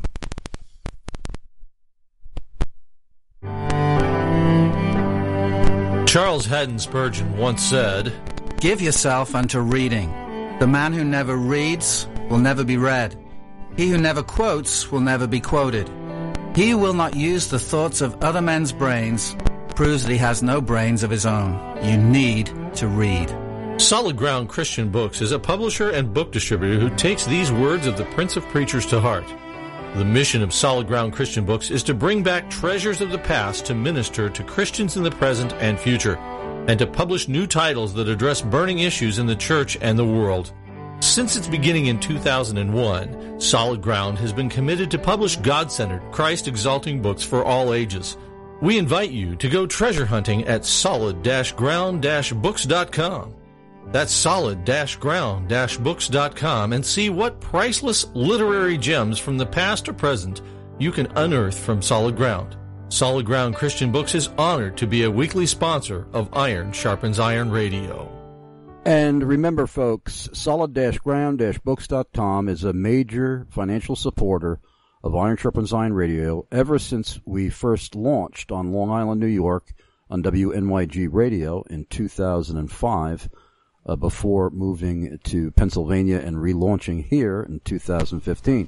S21: Charles Haddon Spurgeon once said, "Give yourself unto reading. The man who never reads will never be read. He who never quotes will never be quoted. He who will not use the thoughts of other men's brains proves that he has no brains of his own. You need to read." Solid Ground Christian Books is a publisher and book distributor who takes these words of the Prince of Preachers to heart. The mission of Solid Ground Christian Books is to bring back treasures of the past to minister to Christians in the present and future, and to publish new titles that address burning issues in the church and the world. Since its beginning in 2001, Solid Ground has been committed to publish God-centered, Christ-exalting books for all ages. We invite you to go treasure hunting at solid-ground-books.com. That's solid-ground-books.com, and see what priceless literary gems from the past or present you can unearth from Solid Ground.
S1: Solid Ground Christian Books is honored to be a weekly sponsor of Iron Sharpens Iron Radio.
S2: And remember, folks, solid-ground-books.com is a major financial supporter of Iron Sharpens Iron Radio ever since we first launched on Long Island, New York, on WNYG Radio in 2005, before moving to Pennsylvania and relaunching here in 2015.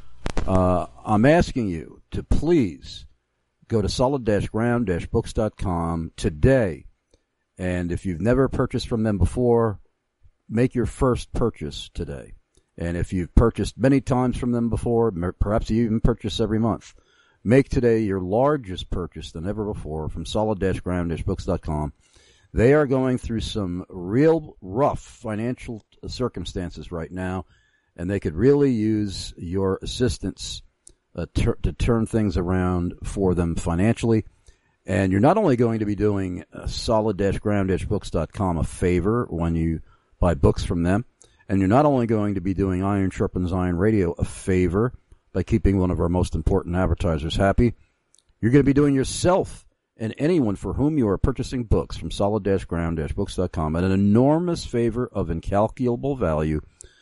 S2: I'm asking you to please go to solid-ground-books.com today. And if you've never purchased from them before, make your first purchase today. And if you've purchased many times from them before, perhaps you even purchase every month, make today your largest purchase than ever before from solid-ground-books.com. They are going through some real rough financial circumstances right now, and they could really use your assistance to turn things around for them financially. And you're not only going to be doing solid-ground-books.com a favor when you buy books from them, and you're not only going to be doing Iron Sharpens Iron Radio a favor by keeping one of our most important advertisers happy, you're going to be doing yourself and anyone for whom you are purchasing books from solid-ground-books.com an enormous favor of incalculable value,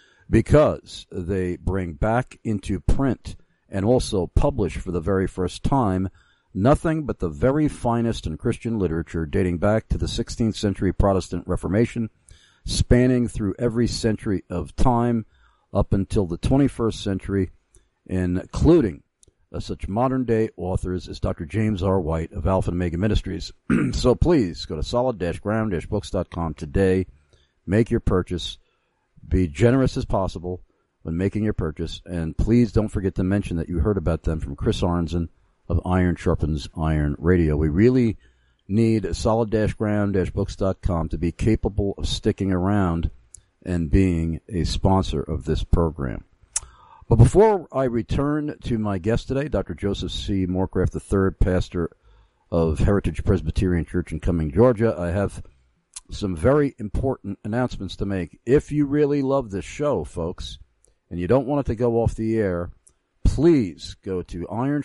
S2: because they bring back into print and also publish for the very first time nothing but the very finest in Christian literature dating back to the 16th century Protestant Reformation, spanning through every century of time up until the 21st century, including such modern-day authors as Dr. James R. White of Alpha and Omega Ministries. So please go to solid-ground-books.com today, make your purchase, be generous as possible when making your purchase, and please don't forget to mention that you heard about them from Chris Arnzen of Iron Sharpens Iron Radio. We really need solid-ground-books.com to be capable of sticking around and being a sponsor of this program. But before I return to my guest today, Dr. Joseph C. Morecraft III, pastor of Heritage Presbyterian Church in Cumming, Georgia, I have some very important announcements to make. If you really love this show, folks, and you don't want it to go off the air, please go to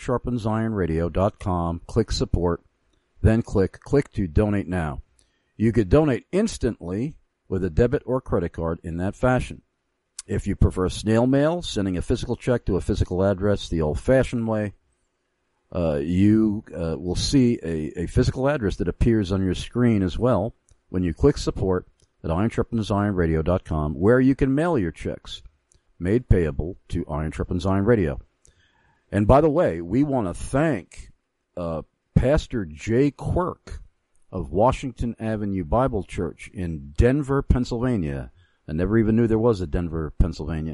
S2: ironsharpensironradio.com, click support, then click to donate now. You could donate instantly with a debit or credit card in that fashion. If you prefer snail mail, sending a physical check to a physical address the old-fashioned way, you will see a physical address that appears on your screen as well when you click support at ironsharpensironradio.com, where you can mail your checks made payable to Iron Sharpens Iron Radio. And by the way, we want to thank Pastor Jay Quirk of Washington Avenue Bible Church in Denver, Pennsylvania. I never even knew there was a Denver, Pennsylvania,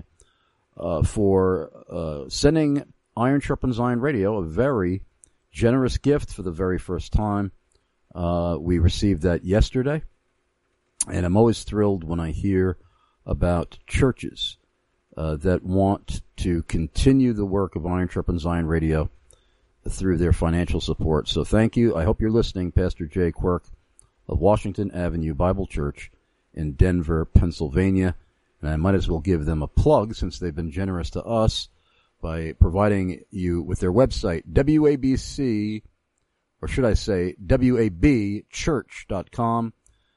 S2: for sending Iron Sharpens Iron Radio a very generous gift for the very first time. We received that yesterday, and I'm always thrilled when I hear about churches that want to continue the work of Iron Sharpens Iron Radio through their financial support. So thank you. I hope you're listening, Pastor Jay Quirk of Washington Avenue Bible Church in Denver, Pennsylvania. And I might as well give them a plug since they've been generous to us by providing you with their website, WABC, or should I say WABchurch.com,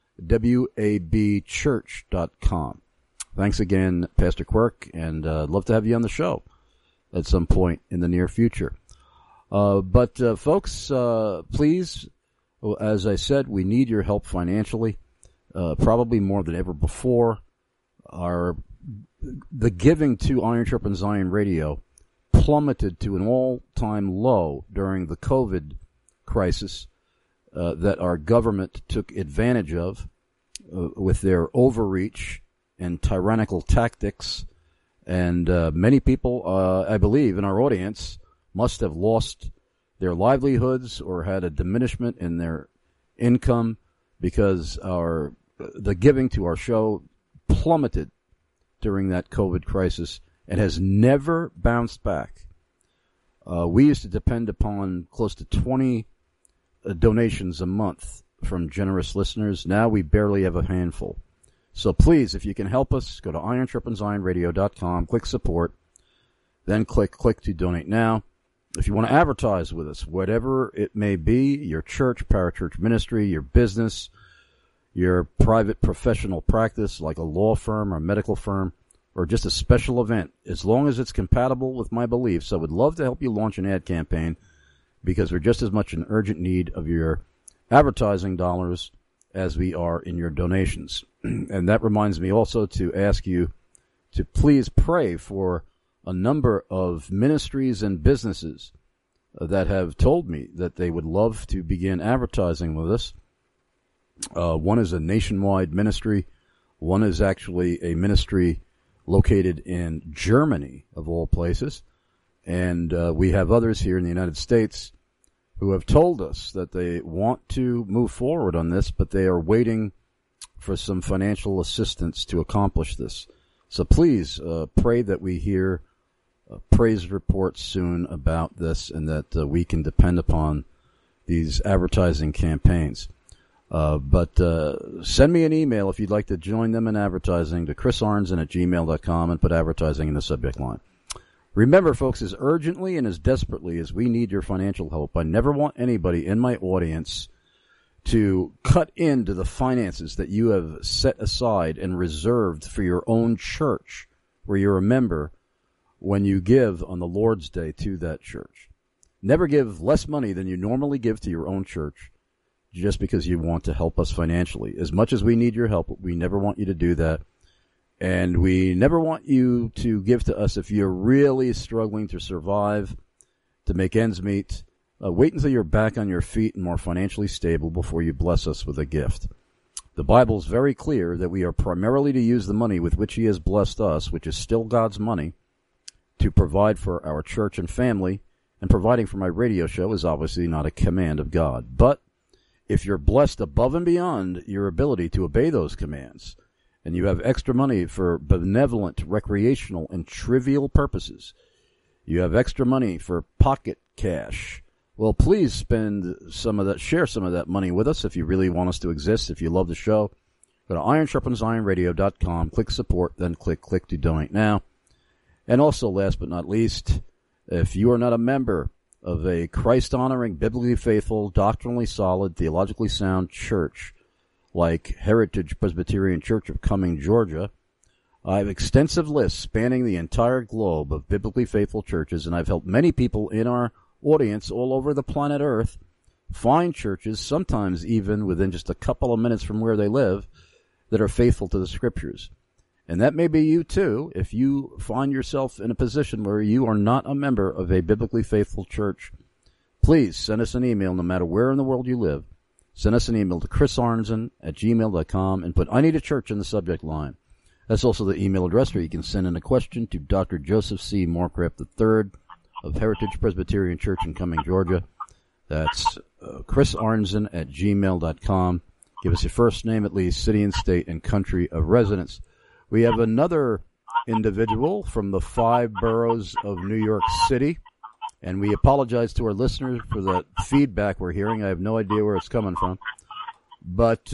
S2: WABchurch.com. Thanks again, Pastor Quirk, and I'd love to have you on the show at some point in the near future. But folks, please, as I said, we need your help financially, probably more than ever before. The giving to Iron Sharpens Iron Radio plummeted to an all-time low during the COVID crisis that our government took advantage of with their overreach and tyrannical tactics. And many people, I believe, in our audience must have lost their livelihoods or had a diminishment in their income because the giving to our show plummeted during that COVID crisis and has never bounced back. We used to depend upon close to 20 donations a month from generous listeners. Now we barely have a handful. So please, if you can help us, go to ironsharpensironradio.com, click support, then click to donate now. if you want to advertise with us, whatever it may be, your church, parachurch ministry, your business, your private professional practice like a law firm or a medical firm, or just a special event, as long as it's compatible with my beliefs, I would love to help you launch an ad campaign, because we're just as much in urgent need of your advertising dollars as we are in your donations. And that reminds me also to ask you to please pray for a number of ministries and businesses that have told me that they would love to begin advertising with us. One is a nationwide ministry. One is actually a ministry located in Germany, of all places. And we have others here in the United States who have told us that they want to move forward on this, but they are waiting for some financial assistance to accomplish this. So please pray that we hear praise reports soon about this, and that we can depend upon these advertising campaigns. But send me an email if you'd like to join them in advertising to chrisarnson@gmail.com and put advertising in the subject line. Remember, folks, as urgently and as desperately as we need your financial help, I never want anybody in my audience to cut into the finances that you have set aside and reserved for your own church, where you're a member, when you give on the Lord's Day to that church. Never give less money than you normally give to your own church just because you want to help us financially. As much as we need your help, we never want you to do that. And we never want you to give to us if you're really struggling to survive, to make ends meet. Wait until you're back on your feet and more financially stable before you bless us with a gift. The Bible is very clear that we are primarily to use the money with which He has blessed us, which is still God's money, to provide for our church and family. And providing for my radio show is obviously not a command of God. But if you're blessed above and beyond your ability to obey those commands, and you have extra money for benevolent, recreational, and trivial purposes, you have extra money for pocket cash, well, please spend some of that, share some of that money with us if you really want us to exist. If you love the show, go to ironsharpensironradio.com, click support, then click to donate now. And also, last but not least, if you are not a member of a Christ-honoring, biblically faithful, doctrinally solid, theologically sound church like Heritage Presbyterian Church of Cumming, Georgia, I have extensive lists spanning the entire globe of biblically faithful churches, and I've helped many people in our audience all over the planet Earth find churches, sometimes even within just a couple of minutes from where they live, that are faithful to the Scriptures. And that may be you too, if you find yourself in a position where you are not a member of a biblically faithful church. Please send us an email, no matter where in the world you live. Send us an email to chrisarnson@gmail.com and put I need a church in the subject line. That's also the email address where you can send in a question to Dr. Joseph C. Morecraft III of Heritage Presbyterian Church in Cumming, Georgia. That's chrisarnson@gmail.com. Give us your first name at least, city and state, and country of residence. We have another individual from the 5 boroughs of New York City, and we apologize to our listeners for the feedback we're hearing. I have no idea where it's coming from. But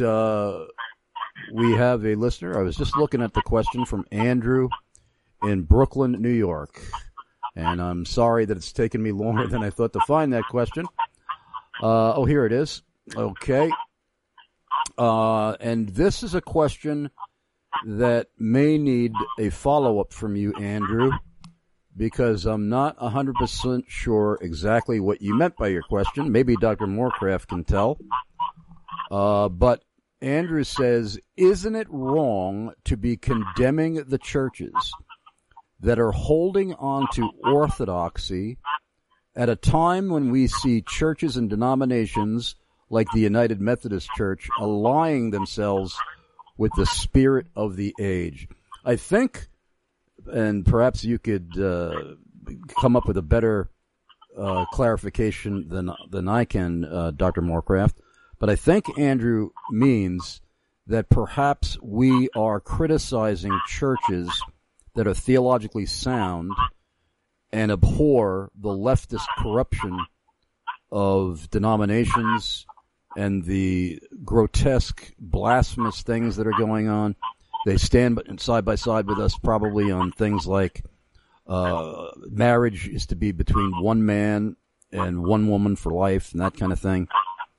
S2: we have a listener. I was just looking at the question from Andrew in Brooklyn, New York. And I'm sorry that it's taken me longer than I thought to find that question. Here it is. Okay. And this is a question that may need a follow-up from you, Andrew, because I'm not 100% sure exactly what you meant by your question. Maybe Dr. Morecraft can tell. But Andrew says, isn't it wrong to be condemning the churches that are holding on to orthodoxy at a time when we see churches and denominations like the United Methodist Church aligning themselves with the spirit of the age? I think, and perhaps you could come up with a better clarification than I can, Dr. Morecraft, but I think Andrew means that perhaps we are criticizing churches that are theologically sound and abhor the leftist corruption of denominations and the grotesque, blasphemous things that are going on. They stand side by side with us probably on things like marriage is to be between one man and one woman for life and that kind of thing.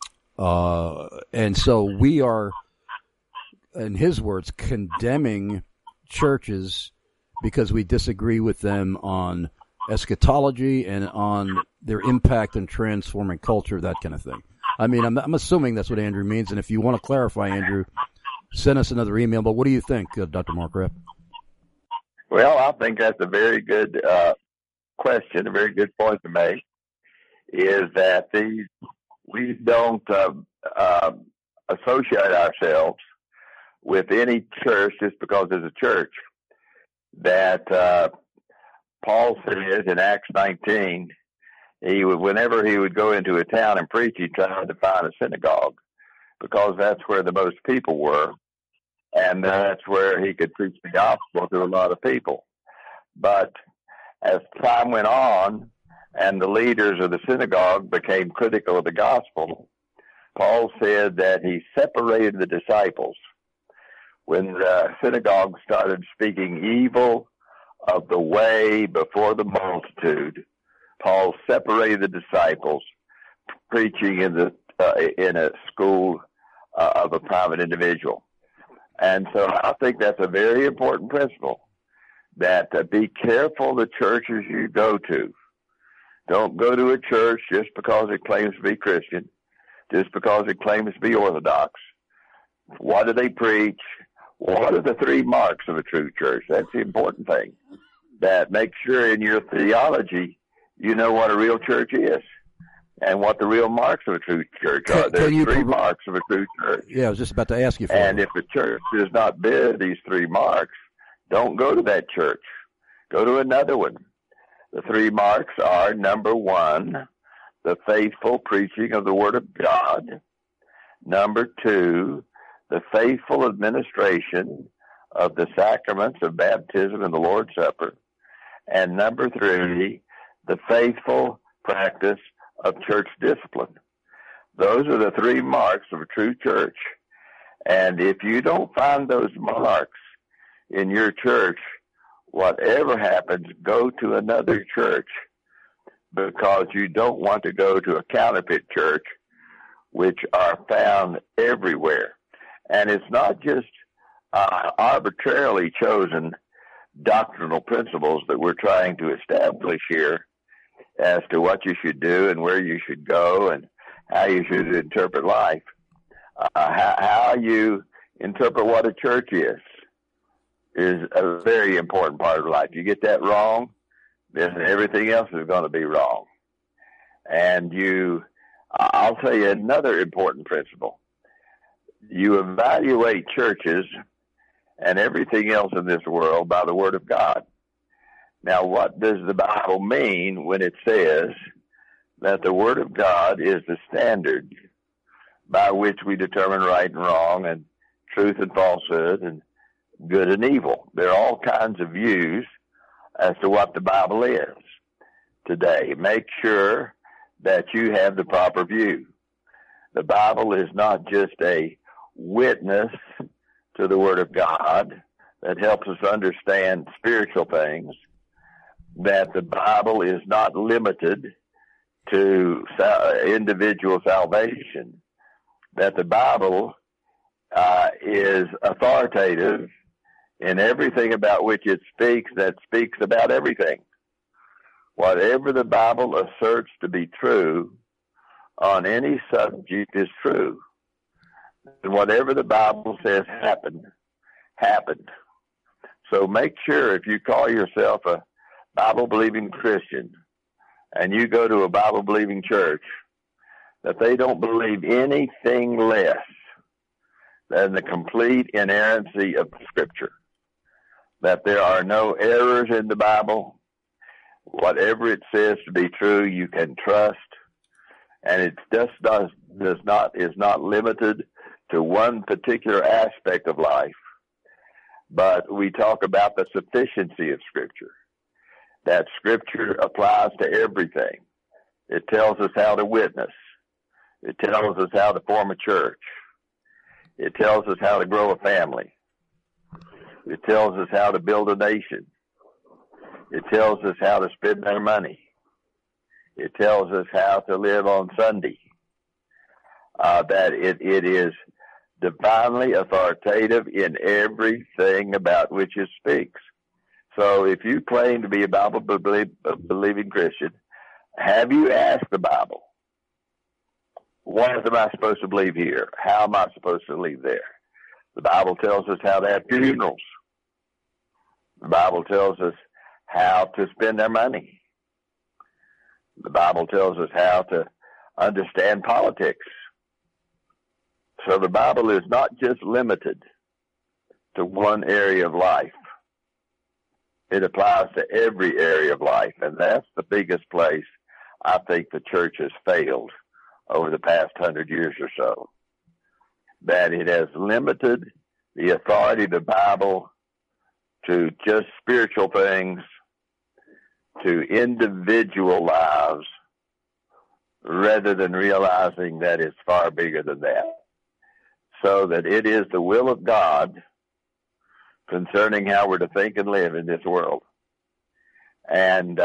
S2: And so we are, in his words, condemning churches because we disagree with them on eschatology and on their impact on transforming culture, that kind of thing. I mean, I'm assuming that's what Andrew means, and if you want to clarify, Andrew, send us another email. But what do you think, Dr. Mark Rapp?
S3: Well, I think that's a very good question, a very good point to make, is that we don't associate ourselves with any church just because there's a church. That Paul says in Acts 19, whenever he would go into a town and preach, he tried to find a synagogue because that's where the most people were, and that's where he could preach the gospel to a lot of people. But as time went on and the leaders of the synagogue became critical of the gospel, Paul said that he separated the disciples. When the synagogue started speaking evil of the way before the multitude, Paul separated the disciples, preaching in a school of a private individual. And so I think that's a very important principle, that be careful the churches you go to. Don't go to a church just because it claims to be Christian, just because it claims to be Orthodox. What do they preach? What are the three marks of a true church? That's the important thing. That make sure in your theology you know what a real church is and what the real marks of a true church are. There's three marks of a true church.
S2: Yeah, I was just about to ask you for
S3: And if a church does not bear these three marks, don't go to that church. Go to another one. The three marks are, number one, the faithful preaching of the Word of God. Number two, the faithful administration of the sacraments of baptism and the Lord's Supper. And number three, the faithful practice of church discipline. Those are the three marks of a true church. And if you don't find those marks in your church, whatever happens, go to another church, because you don't want to go to a counterfeit church, which are found everywhere. And it's not just arbitrarily chosen doctrinal principles that we're trying to establish here as to what you should do and where you should go and how you should interpret life. How you interpret what a church is a very important part of life. You get that wrong, then everything else is going to be wrong. And I'll tell you another important principle. You evaluate churches and everything else in this world by the Word of God. Now, what does the Bible mean when it says that the Word of God is the standard by which we determine right and wrong and truth and falsehood and good and evil? There are all kinds of views as to what the Bible is today. Make sure that you have the proper view. The Bible is not just a witness to the Word of God that helps us understand spiritual things, that the Bible is not limited to individual salvation, that the Bible is authoritative in everything about which it speaks, that speaks about everything. Whatever the Bible asserts to be true on any subject is true. And whatever the Bible says happened. So make sure, if you call yourself a Bible-believing Christian and you go to a Bible-believing church, that they don't believe anything less than the complete inerrancy of Scripture, that there are no errors in the Bible. Whatever it says to be true, you can trust, and it just is not limited to one particular aspect of life. But we talk about the sufficiency of Scripture, that Scripture applies to everything. It tells us how to witness. It tells us how to form a church. It tells us how to grow a family. It tells us how to build a nation. It tells us how to spend our money. It tells us how to live on Sunday. That it is divinely authoritative in everything about which it speaks. So if you claim to be a Bible-believing Christian, have you asked the Bible, what am I supposed to believe here? How am I supposed to believe there? The Bible tells us how to have funerals. The Bible tells us how to spend our money. The Bible tells us how to understand politics. So the Bible is not just limited to one area of life. It applies to every area of life, and that's the biggest place I think the church has failed over the past 100 years or so. That it has limited the authority of the Bible to just spiritual things, to individual lives, rather than realizing that it's far bigger than that. So that it is the will of God concerning how we're to think and live in this world. And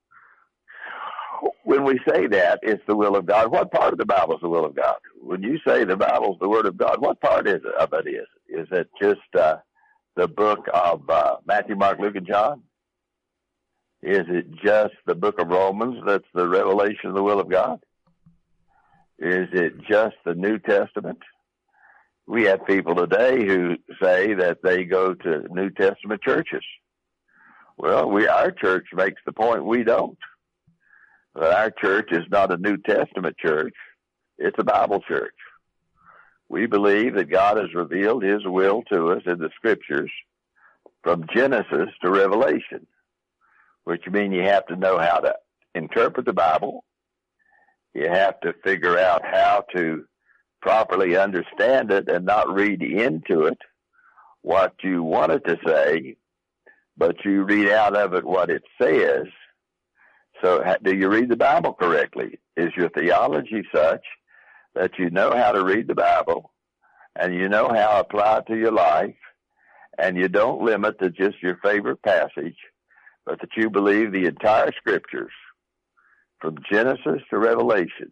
S3: when we say that it's the will of God, what part of the Bible is the will of God? When you say the Bible's the Word of God, what part of it is? Is it just the book of Matthew, Mark, Luke, and John? Is it just the book of Romans that's the revelation of the will of God? Is it just the New Testament? We have people today who say that they go to New Testament churches. Well, our church makes the point we don't. But our church is not a New Testament church. It's a Bible church. We believe that God has revealed His will to us in the Scriptures from Genesis to Revelation, which means you have to know how to interpret the Bible. You have to figure out how to properly understand it and not read into it what you want it to say, but you read out of it what it says. So do you read the Bible correctly? Is your theology such that you know how to read the Bible and you know how to apply it to your life, and you don't limit to just your favorite passage, but that you believe the entire Scriptures from Genesis to Revelation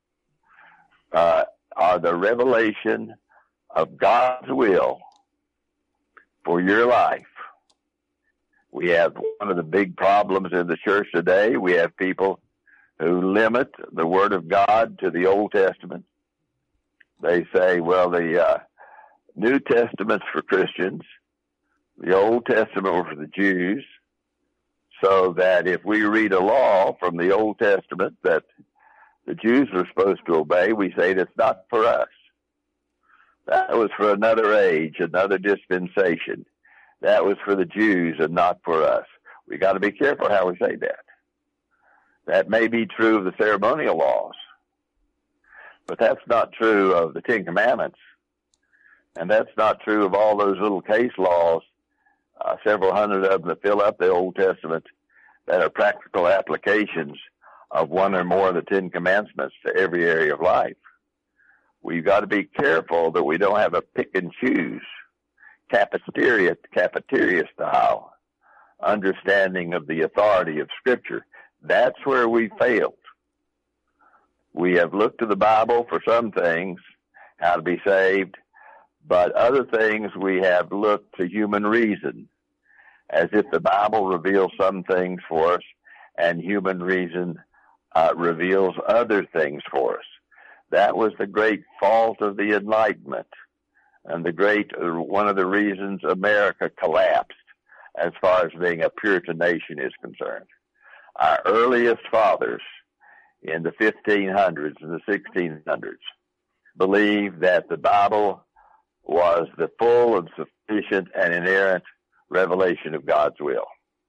S3: are the revelation of God's will for your life? We have one of the big problems in the church today. We have people who limit the Word of God to the Old Testament. They say, well, the New Testament's for Christians, the Old Testament were for the Jews, so that if we read a law from the Old Testament that the Jews were supposed to obey, we say that's not for us. That was for another age, another dispensation. That was for the Jews and not for us. We got to be careful how we say that. That may be true of the ceremonial laws, but that's not true of the Ten Commandments. And that's not true of all those little case laws, several hundred of them that fill up the Old Testament, that are practical applications of one or more of the Ten Commandments to every area of life. We've got to be careful that we don't have a pick and choose, cafeteria style understanding of the authority of Scripture. That's where we failed. We have looked to the Bible for some things, how to be saved, but other things we have looked to human reason, as if the Bible reveals some things for us and human reason reveals other things for us. That was the great fault of the Enlightenment, and one of the reasons America collapsed as far as being a Puritan nation is concerned. Our earliest fathers in the 1500s and the 1600s believed that the Bible was the full and sufficient and inerrant revelation of God's will.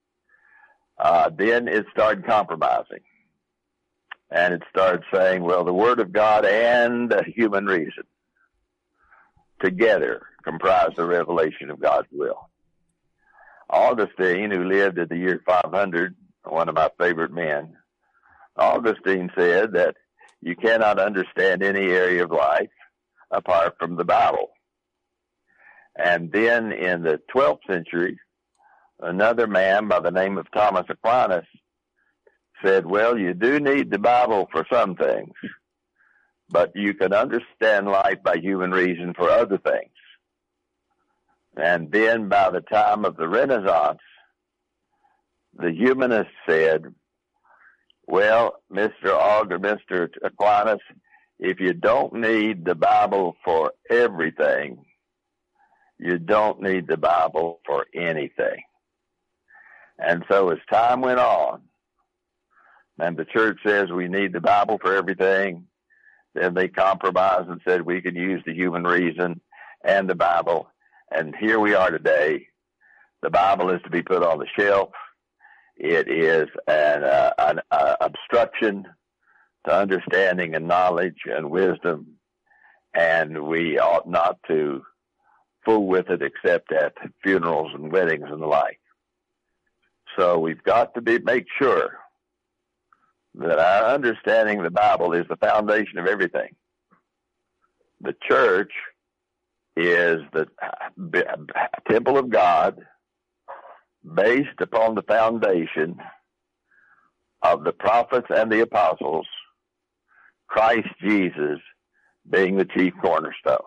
S3: Then it started compromising. And it started saying, well, the Word of God and human reason together comprise the revelation of God's will. Augustine, who lived in the year 500, one of my favorite men, Augustine said that you cannot understand any area of life apart from the Bible. And then in the 12th century, another man by the name of Thomas Aquinas said, well, you do need the Bible for some things, but you can understand life by human reason for other things. And then by the time of the Renaissance, the humanists said, well, Mr. Ogg or Mr. Aquinas, if you don't need the Bible for everything, you don't need the Bible for anything. And so as time went on, and the church says we need the Bible for everything, then they compromised and said we could use the human reason and the Bible. And here we are today. The Bible is to be put on the shelf. It is an obstruction to understanding and knowledge and wisdom, and we ought not to fool with it except at funerals and weddings and the like. So we've got to make sure that our understanding of the Bible is the foundation of everything. The church is the temple of God based upon the foundation of the prophets and the apostles, Christ Jesus being the chief cornerstone.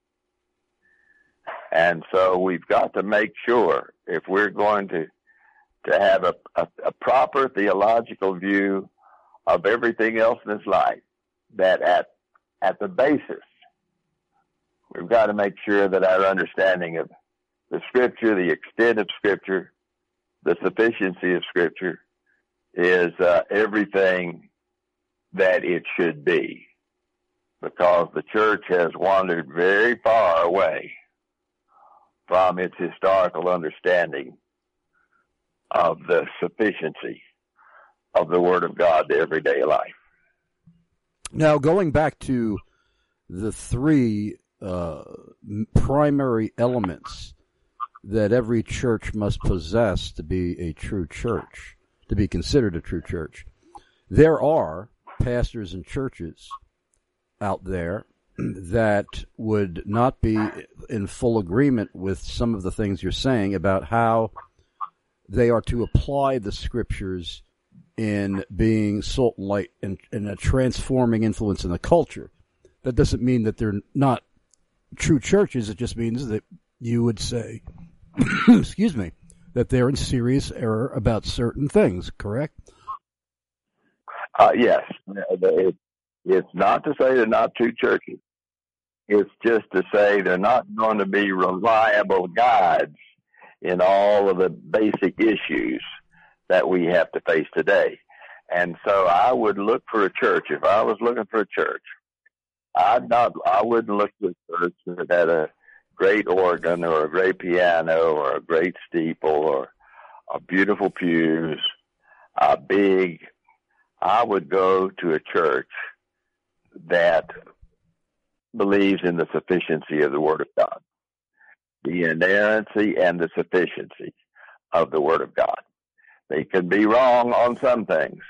S3: And so we've got to make sure, if we're going to have a proper theological view of everything else in this life, that at the basis, we've got to make sure that our understanding of the Scripture, the extent of Scripture, the sufficiency of Scripture is everything that it should be, because the church has wandered very far away from its historical understanding of the sufficiency of the Word of God to everyday life.
S2: Now, going back to the three primary elements that every church must possess to be a true church, to be considered a true church, there are pastors and churches out there that would not be in full agreement with some of the things you're saying about how they are to apply the Scriptures in being salt and light and a transforming influence in the culture. That doesn't mean that they're not true churches. It just means that you would say, excuse me, that they're in serious error about certain things, correct?
S3: Yes. It's not to say they're not true churches. It's just to say they're not going to be reliable guides in all of the basic issues that we have to face today. And so I would look for a church. If I was looking for a church, I wouldn't look for a church that had a great organ or a great piano or a great steeple or a beautiful pews, big. I would go to a church that believes in the sufficiency of the Word of God, the inerrancy and the sufficiency of the Word of God. They can be wrong on some things,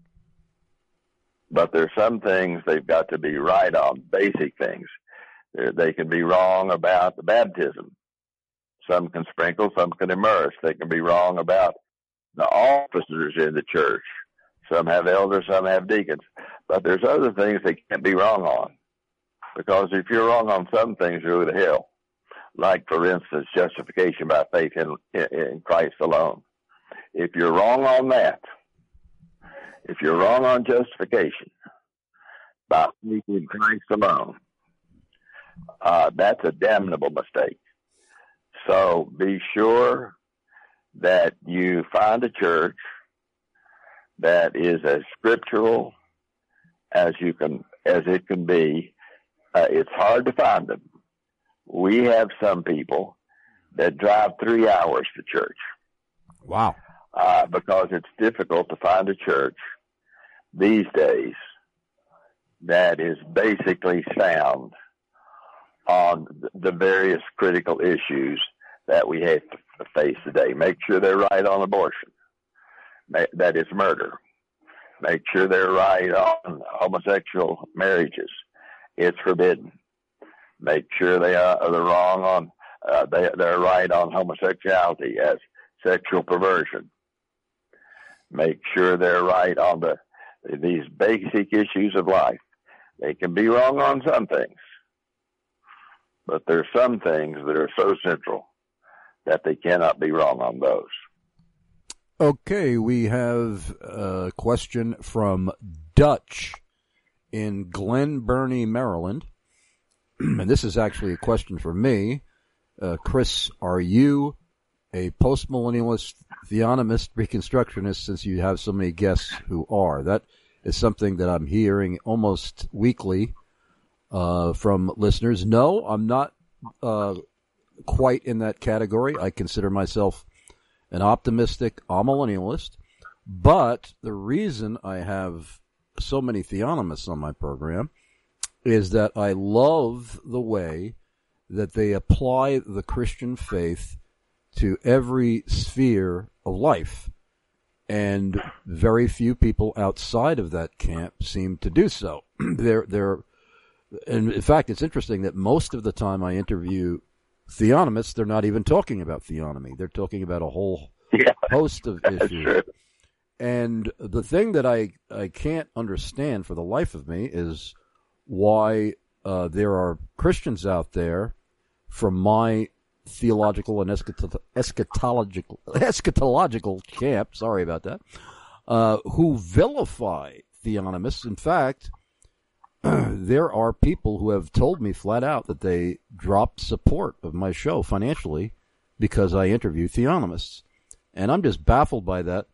S3: but there's some things they've got to be right on, basic things. They can be wrong about the baptism. Some can sprinkle, some can immerse. They can be wrong about the officers in the church. Some have elders, some have deacons. But there's other things they can't be wrong on. Because if you're wrong on some things, you'll go to hell. Like, for instance, justification by faith in Christ alone. If you're wrong on that, if you're wrong on justification by faith in Christ alone, that's a damnable mistake. So be sure that you find a church that is as scriptural as it can be. It's hard to find them. We have some people that drive 3 hours to church.
S2: Wow.
S3: Because it's difficult to find a church these days that is basically sound on the various critical issues that we have to face today. Make sure they're right on abortion. That is murder. Make sure they're right on homosexual marriages. It's forbidden. Make sure they're wrong on they're right on homosexuality as sexual perversion. Make sure they're right on these basic issues of life. They can be wrong on some things, but there's some things that are so central that they cannot be wrong on those.
S2: Okay, we have a question from Dutch in Glen Burnie, Maryland. And this is actually a question for me. Chris, are you a postmillennialist, theonomist, reconstructionist, since you have so many guests who are? That is something that I'm hearing almost weekly from listeners. No, I'm not quite in that category. I consider myself an optimistic amillennialist, but the reason I have so many theonomists on my program is that I love the way that they apply the Christian faith to every sphere of life, and very few people outside of that camp seem to do so. And in fact, it's interesting that most of the time I interview theonomists, they're not even talking about theonomy. They're talking about a whole host of issues.
S3: True.
S2: And the thing that I can't understand for the life of me is why there are Christians out there from my theological and eschatological camp, sorry about that, who vilify theonomists. In fact, there are people who have told me flat out that they dropped support of my show financially because I interview theonomists. And I'm just baffled by that.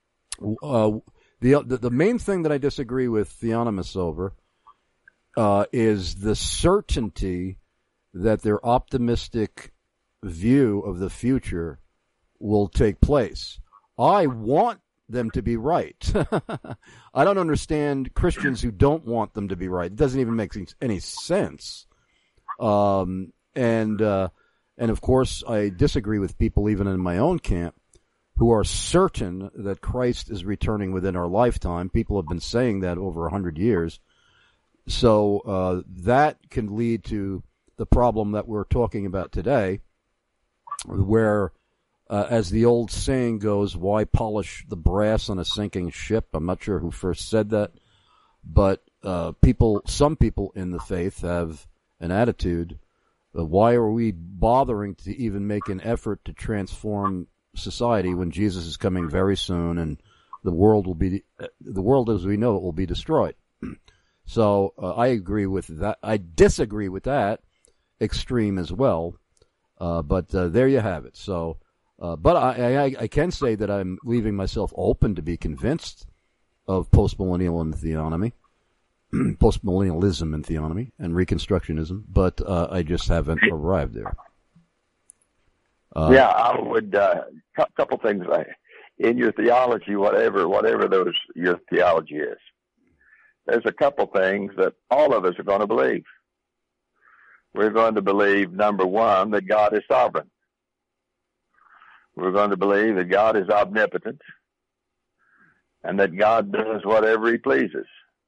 S2: The main thing that I disagree with theonomists over is the certainty that their optimistic view of the future will take place. I want them to be right. I don't understand Christians who don't want them to be right. It doesn't even make any sense. And of course, I disagree with people even in my own camp who are certain that Christ is returning within our lifetime. People have been saying that over 100 years. So that can lead to the problem that we're talking about today, where as the old saying goes, why polish the brass on a sinking ship? I'm not sure who first said that, but some people in the faith have an attitude, why are we bothering to even make an effort to transform society when Jesus is coming very soon and the world as we know it will be destroyed? So I agree with that. I disagree with that extreme as well, but there you have it. So. But I can say that I'm leaving myself open to be convinced of postmillennialism and theonomy and Reconstructionism, but I just haven't arrived there.
S3: I would couple things in your theology, whatever your theology is. There's a couple things that all of us are going to believe. We're going to believe, number one, that God is sovereign. We're going to believe that God is omnipotent and that God does whatever he pleases.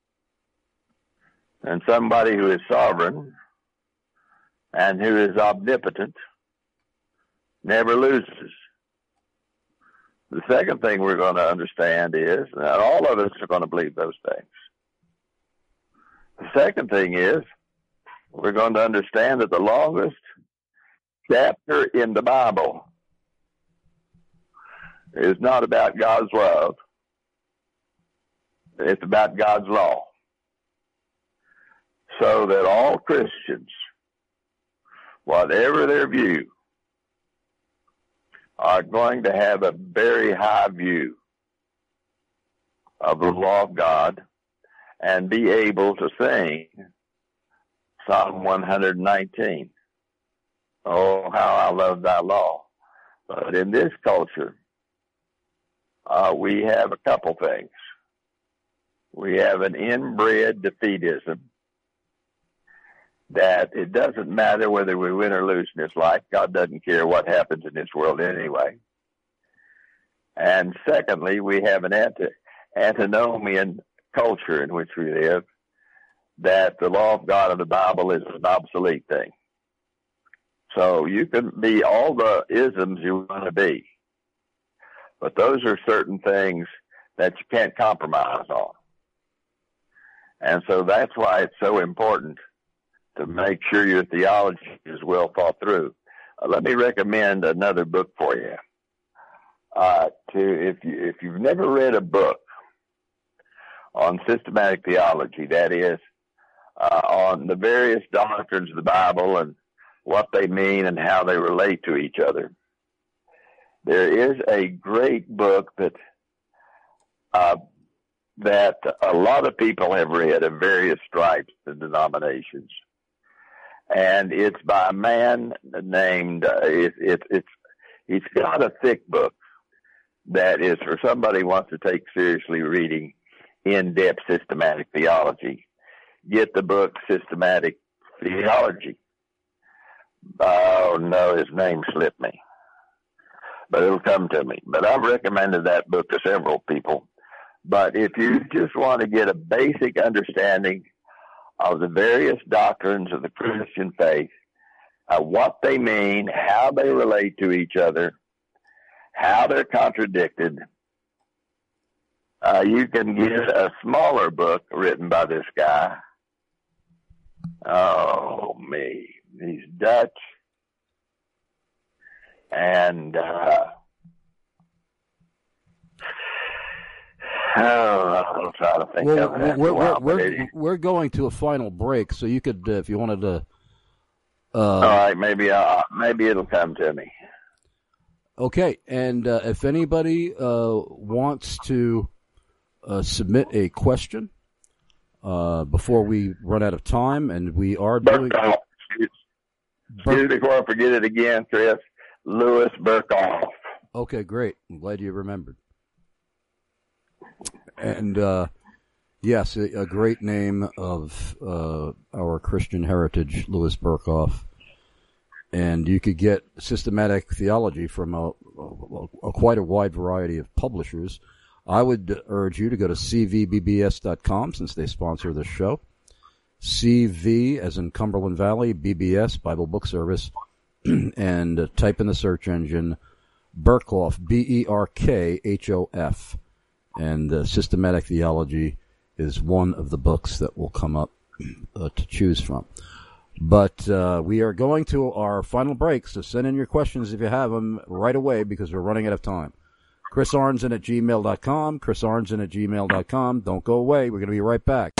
S3: And somebody who is sovereign and who is omnipotent never loses. The second thing we're going to understand is that all of us are going to believe those things. The second thing is we're going to understand that the longest chapter in the Bible is not about God's love. It's about God's law. So that all Christians, whatever their view, are going to have a very high view of the law of God and be able to sing Psalm 119. Oh, how I love thy law. But in this culture, we have a couple things. We have an inbred defeatism that it doesn't matter whether we win or lose in this life. God doesn't care what happens in this world anyway. And secondly, we have an antinomian culture in which we live, that the law of God of the Bible is an obsolete thing. So you can be all the isms you want to be, But those are certain things that you can't compromise on. And so that's why it's so important to make sure your theology is well thought through. Let me recommend another book for you. If you've never read a book on systematic theology, that is, on the various doctrines of the Bible and what they mean and how they relate to each other, there is a great book that a lot of people have read of various stripes and denominations. And it's by a man named, he's got a thick book that is for somebody who wants to take seriously reading in-depth systematic theology. Get the book Systematic Theology. Oh no, his name slipped me, but it'll come to me. But I've recommended that book to several people. But if you just want to get a basic understanding of the various doctrines of the Christian faith, what they mean, how they relate to each other, how they're contradicted, you can get a smaller book written by this guy. Oh, me. He's Dutch. And I'll try to think of that.
S2: We're going to a final break, so you could, if you wanted to.
S3: All right, maybe it'll come to me.
S2: Okay, and if anybody wants to submit a question before we run out of time, and we are doing.
S3: Excuse me before I forget it again, Chris. Louis Berkhoff.
S2: Okay, great. I'm glad you remembered. And yes, a great name of our Christian heritage, Louis Berkhoff. And you could get systematic theology from quite a wide variety of publishers. I would urge you to go to cvbbs.com since they sponsor this show. CV, as in Cumberland Valley, BBS, Bible Book Service, and type in the search engine Berkhoff, Berkhoff. And Systematic Theology is one of the books that will come up to choose from. But we are going to our final break, so send in your questions if you have them right away because we're running out of time. ChrisArnzen@gmail.com, ChrisArnzen@gmail.com. Don't go away. We're going to be right back.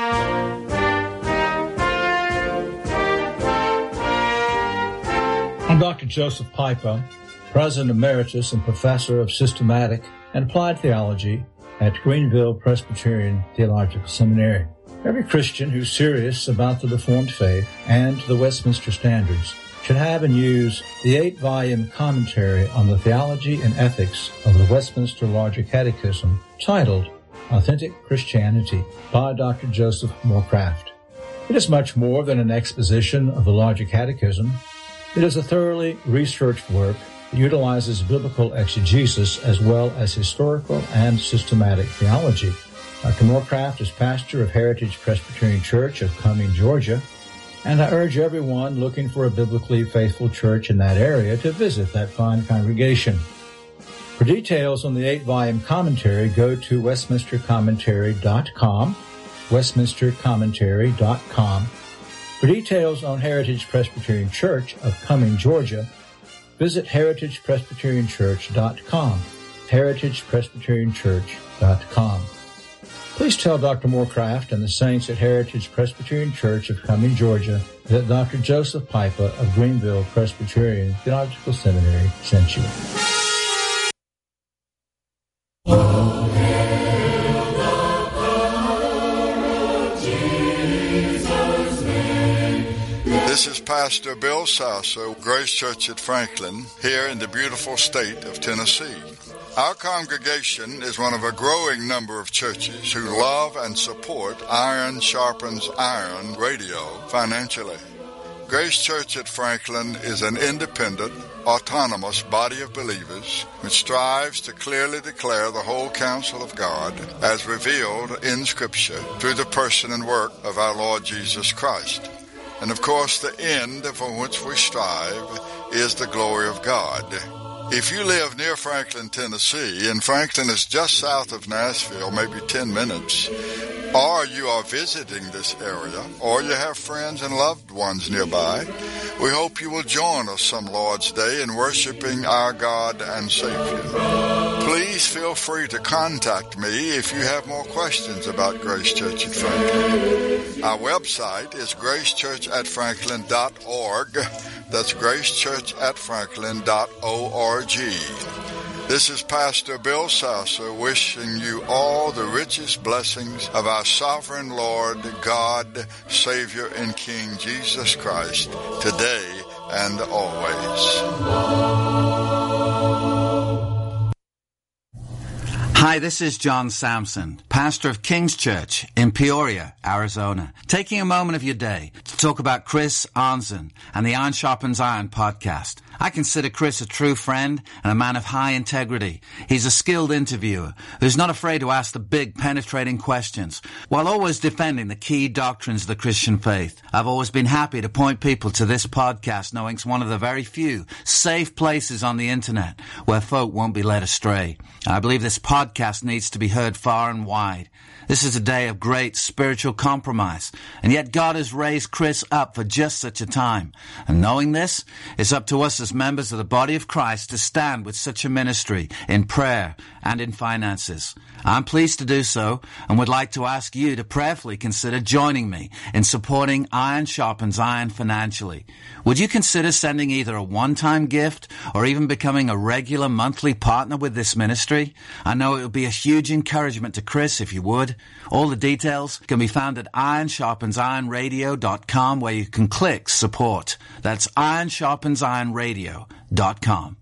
S5: I'm Dr. Joseph Pipa, President Emeritus and Professor of Systematic and Applied Theology at Greenville Presbyterian Theological Seminary. Every Christian who's serious about the Reformed faith and the Westminster Standards should have and use the 8-volume commentary on the theology and ethics of the Westminster Larger Catechism titled Authentic Christianity by Dr. Joseph Moorcraft. It is much more than an exposition of the Larger Catechism. It is a thoroughly researched work that utilizes biblical exegesis as well as historical and systematic theology. Dr. Moorcraft is pastor of Heritage Presbyterian Church of Cumming, Georgia, and I urge everyone looking for a biblically faithful church in that area to visit that fine congregation. For details on the 8-volume commentary, go to westminstercommentary.com, westminstercommentary.com. For details on Heritage Presbyterian Church of Cumming, Georgia, visit heritagepresbyterianchurch.com, heritagepresbyterianchurch.com. Please tell Dr. Moorcraft and the saints at Heritage Presbyterian Church of Cumming, Georgia, that Dr. Joseph Pipa of Greenville Presbyterian Theological Seminary sent you.
S22: This is Pastor Bill Sasso, Grace Church at Franklin, here in the beautiful state of Tennessee. Our congregation is one of a growing number of churches who love and support Iron Sharpens Iron Radio financially. Grace Church at Franklin is an independent, autonomous body of believers which strives to clearly declare the whole counsel of God as revealed in Scripture through the person and work of our Lord Jesus Christ. And of course, the end for which we strive is the glory of God. If you live near Franklin, Tennessee, and Franklin is just south of Nashville, maybe 10 minutes, or you are visiting this area, or you have friends and loved ones nearby, we hope you will join us some Lord's Day in worshiping our God and Savior. Please feel free to contact me if you have more questions about Grace Church at Franklin. Our website is gracechurchatfranklin.org. That's gracechurchatfranklin.org. This is Pastor Bill Sasser wishing you all the richest blessings of our sovereign Lord, God, Savior, and King Jesus Christ, today and always.
S21: Hi, this is John Sampson, pastor of King's Church in Peoria, Arizona, taking a moment of your day to talk about Chris Arnzen and the Iron Sharpens Iron podcast. I consider Chris a true friend and a man of high integrity. He's a skilled interviewer who's not afraid to ask the big, penetrating questions while always defending the key doctrines of the Christian faith. I've always been happy to point people to this podcast, knowing it's one of the very few safe places on the internet where folk won't be led astray. I believe this podcast needs to be heard far and wide. This is a day of great spiritual compromise, and yet God has raised Chris up for just such a time. And knowing this, it's up to us as members of the body of Christ to stand with such a ministry in prayer and in finances. I'm pleased to do so and would like to ask you to prayerfully consider joining me in supporting Iron Sharpens Iron financially. Would you consider sending either a one-time gift or even becoming a regular monthly partner with this ministry? I know it would be a huge encouragement to Chris if you would. All the details can be found at ironsharpensironradio.com, where you can click support. That's ironsharpensironradio.com.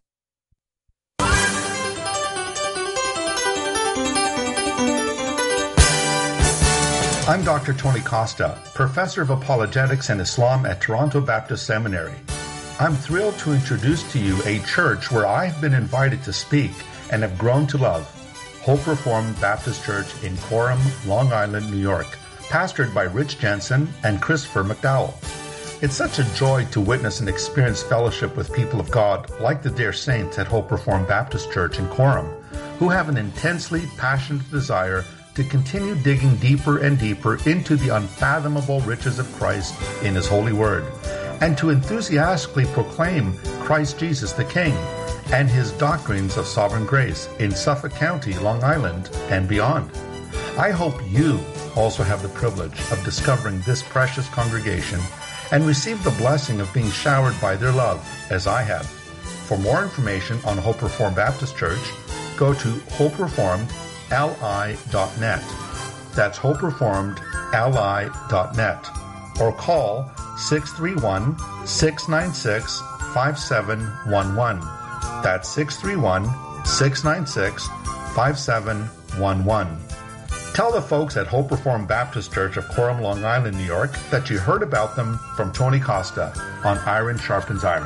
S6: I'm Dr. Tony Costa, Professor of Apologetics and Islam at Toronto Baptist Seminary. I'm thrilled to introduce to you a church where I've been invited to speak and have grown to love, Hope Reformed Baptist Church in Coram, Long Island, New York, pastored by Rich Jensen and Christopher McDowell. It's such a joy to witness and experience fellowship with people of God like the dear saints at Hope Reformed Baptist Church in Coram, who have an intensely passionate desire to continue digging deeper and deeper into the unfathomable riches of Christ in His holy word, and to enthusiastically proclaim Christ Jesus the King and His doctrines of sovereign grace in Suffolk County, Long Island, and beyond. I hope you also have the privilege of discovering this precious congregation and receive the blessing of being showered by their love, as I have. For more information on Hope Reformed Baptist Church, go to hopereformedli.net. That's hopereformedli.net. Or call 631-696-5711. That's 631-696-5711. Tell the folks at Hope Reformed Baptist Church of Coram, Long Island, New York, that you heard about them from Tony Costa on Iron Sharpens Iron.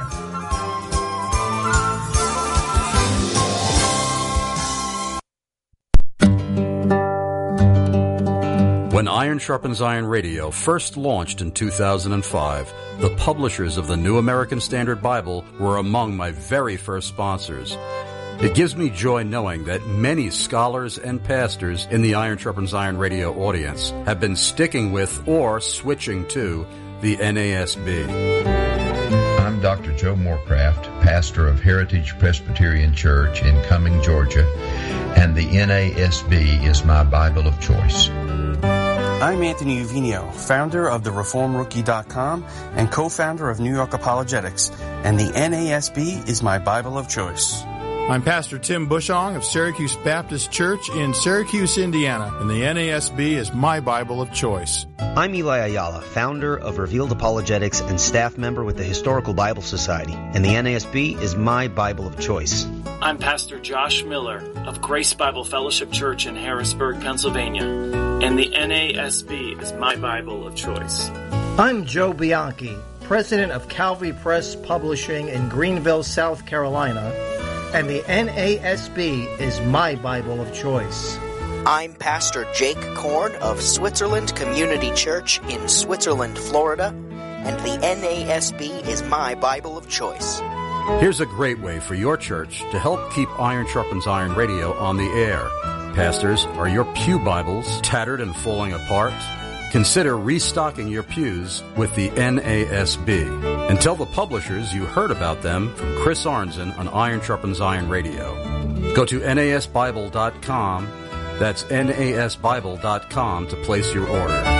S2: When Iron Sharpens Iron Radio first launched in 2005, the publishers of the New American Standard Bible were among my very first sponsors. It gives me joy knowing that many scholars and pastors in the Iron Sharpens Iron Radio audience have been sticking with or switching to the NASB.
S7: I'm Dr. Joe Moorcraft, pastor of Heritage Presbyterian Church in Cumming, Georgia, and the NASB is my Bible of choice.
S18: I'm Anthony Uvinio, founder of thereformrookie.com and co-founder of New York Apologetics, and the NASB is my Bible of choice.
S23: I'm Pastor Tim Bushong of Syracuse Baptist Church in Syracuse, Indiana, and the NASB is my Bible of choice.
S24: I'm Eli Ayala, founder of Revealed Apologetics and staff member with the Historical Bible Society, and the NASB is my Bible of choice.
S25: I'm Pastor Josh Miller of Grace Bible Fellowship Church in Harrisburg, Pennsylvania, and the NASB is my Bible of choice.
S26: I'm Joe Bianchi, president of Calvary Press Publishing in Greenville, South Carolina, and the NASB is my Bible of choice.
S27: I'm Pastor Jake Korn of Switzerland Community Church in Switzerland, Florida, and the NASB is my Bible of choice.
S2: Here's a great way for your church to help keep Iron Sharpens Iron Radio on the air. Pastors, are your pew Bibles tattered and falling apart? Consider restocking your pews with the NASB. And tell the publishers you heard about them from Chris Arnzen on Iron Sharpens Iron Radio. Go to NASBible.com. That's NASBible.com to place your order.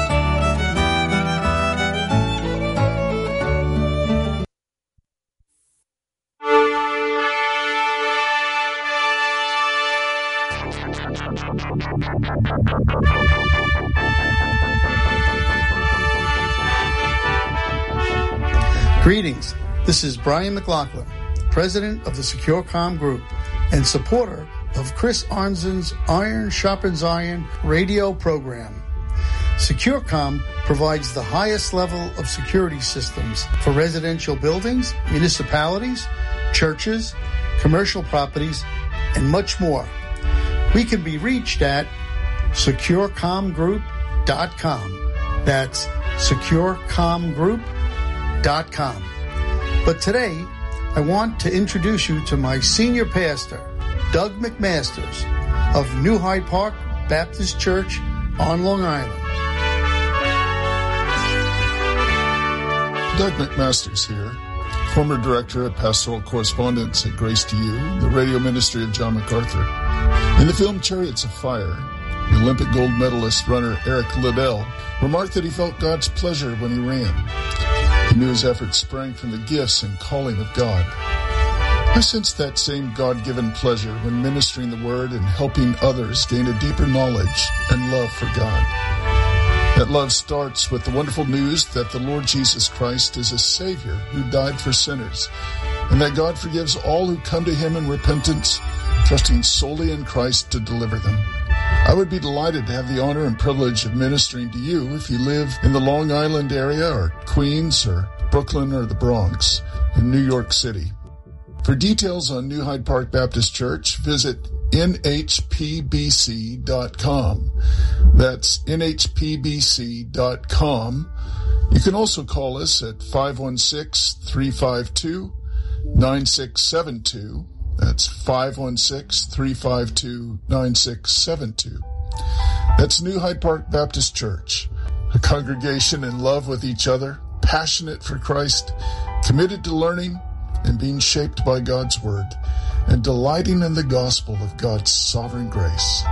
S8: Greetings. This is Brian McLaughlin, president of the SecureCom Group and supporter of Chris Arnzen's Iron Sharpens Iron radio program. SecureCom provides the highest level of security systems for residential buildings, municipalities, churches, commercial properties, and much more. We can be reached at securecomgroup.com. That's securecomgroup.com. But today, I want to introduce you to my senior pastor, Doug McMasters of New Hyde Park Baptist Church on Long Island.
S9: Doug McMasters here, former director of pastoral correspondence at Grace to You, the radio ministry of John MacArthur. In the film Chariots of Fire, the Olympic gold medalist runner Eric Liddell remarked that he felt God's pleasure when he ran. He knew his efforts sprang from the gifts and calling of God. I sensed that same God-given pleasure when ministering the Word and helping others gain a deeper knowledge and love for God. That love starts with the wonderful news that the Lord Jesus Christ is a Savior who died for sinners, and that God forgives all who come to Him in repentance, trusting solely in Christ to deliver them. I would be delighted to have the honor and privilege of ministering to you if you live in the Long Island area or Queens or Brooklyn or the Bronx in New York City. For details on New Hyde Park Baptist Church, visit nhpbc.com. That's nhpbc.com. You can also call us at 516-352-9672. That's 516-352-9672. That's New Hyde Park Baptist Church, a congregation in love with each other, passionate for Christ, committed to learning and being shaped by God's Word, and delighting in the gospel of God's sovereign grace.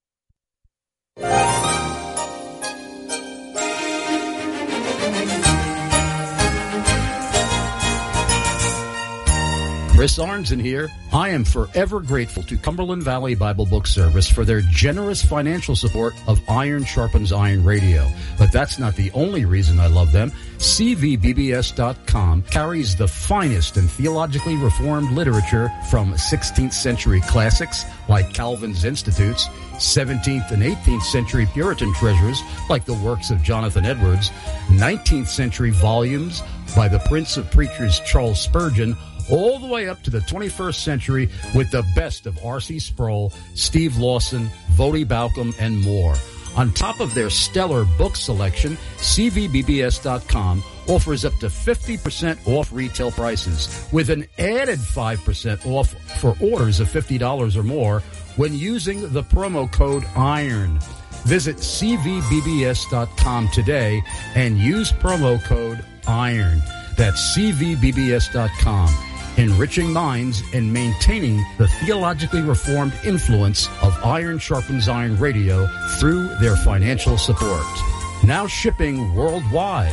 S2: Chris Arnzen here. I am forever grateful to Cumberland Valley Bible Book Service for their generous financial support of Iron Sharpens Iron Radio. But that's not the only reason I love them. CVBBS.com carries the finest and theologically reformed literature from 16th century classics like Calvin's Institutes, 17th and 18th century Puritan treasures like the works of Jonathan Edwards, 19th century volumes by the Prince of Preachers Charles Spurgeon, all the way up to the 21st century with the best of R.C. Sproul, Steve Lawson, Voddie Baucham, and more. On top of their stellar book selection, CVBBS.com offers up to 50% off retail prices, with an added 5% off for orders of $50 or more when using the promo code IRON. Visit CVBBS.com today and use promo code IRON. That's CVBBS.com. Enriching minds and maintaining the theologically reformed influence of Iron Sharpens Iron Radio through their financial support. Now shipping worldwide.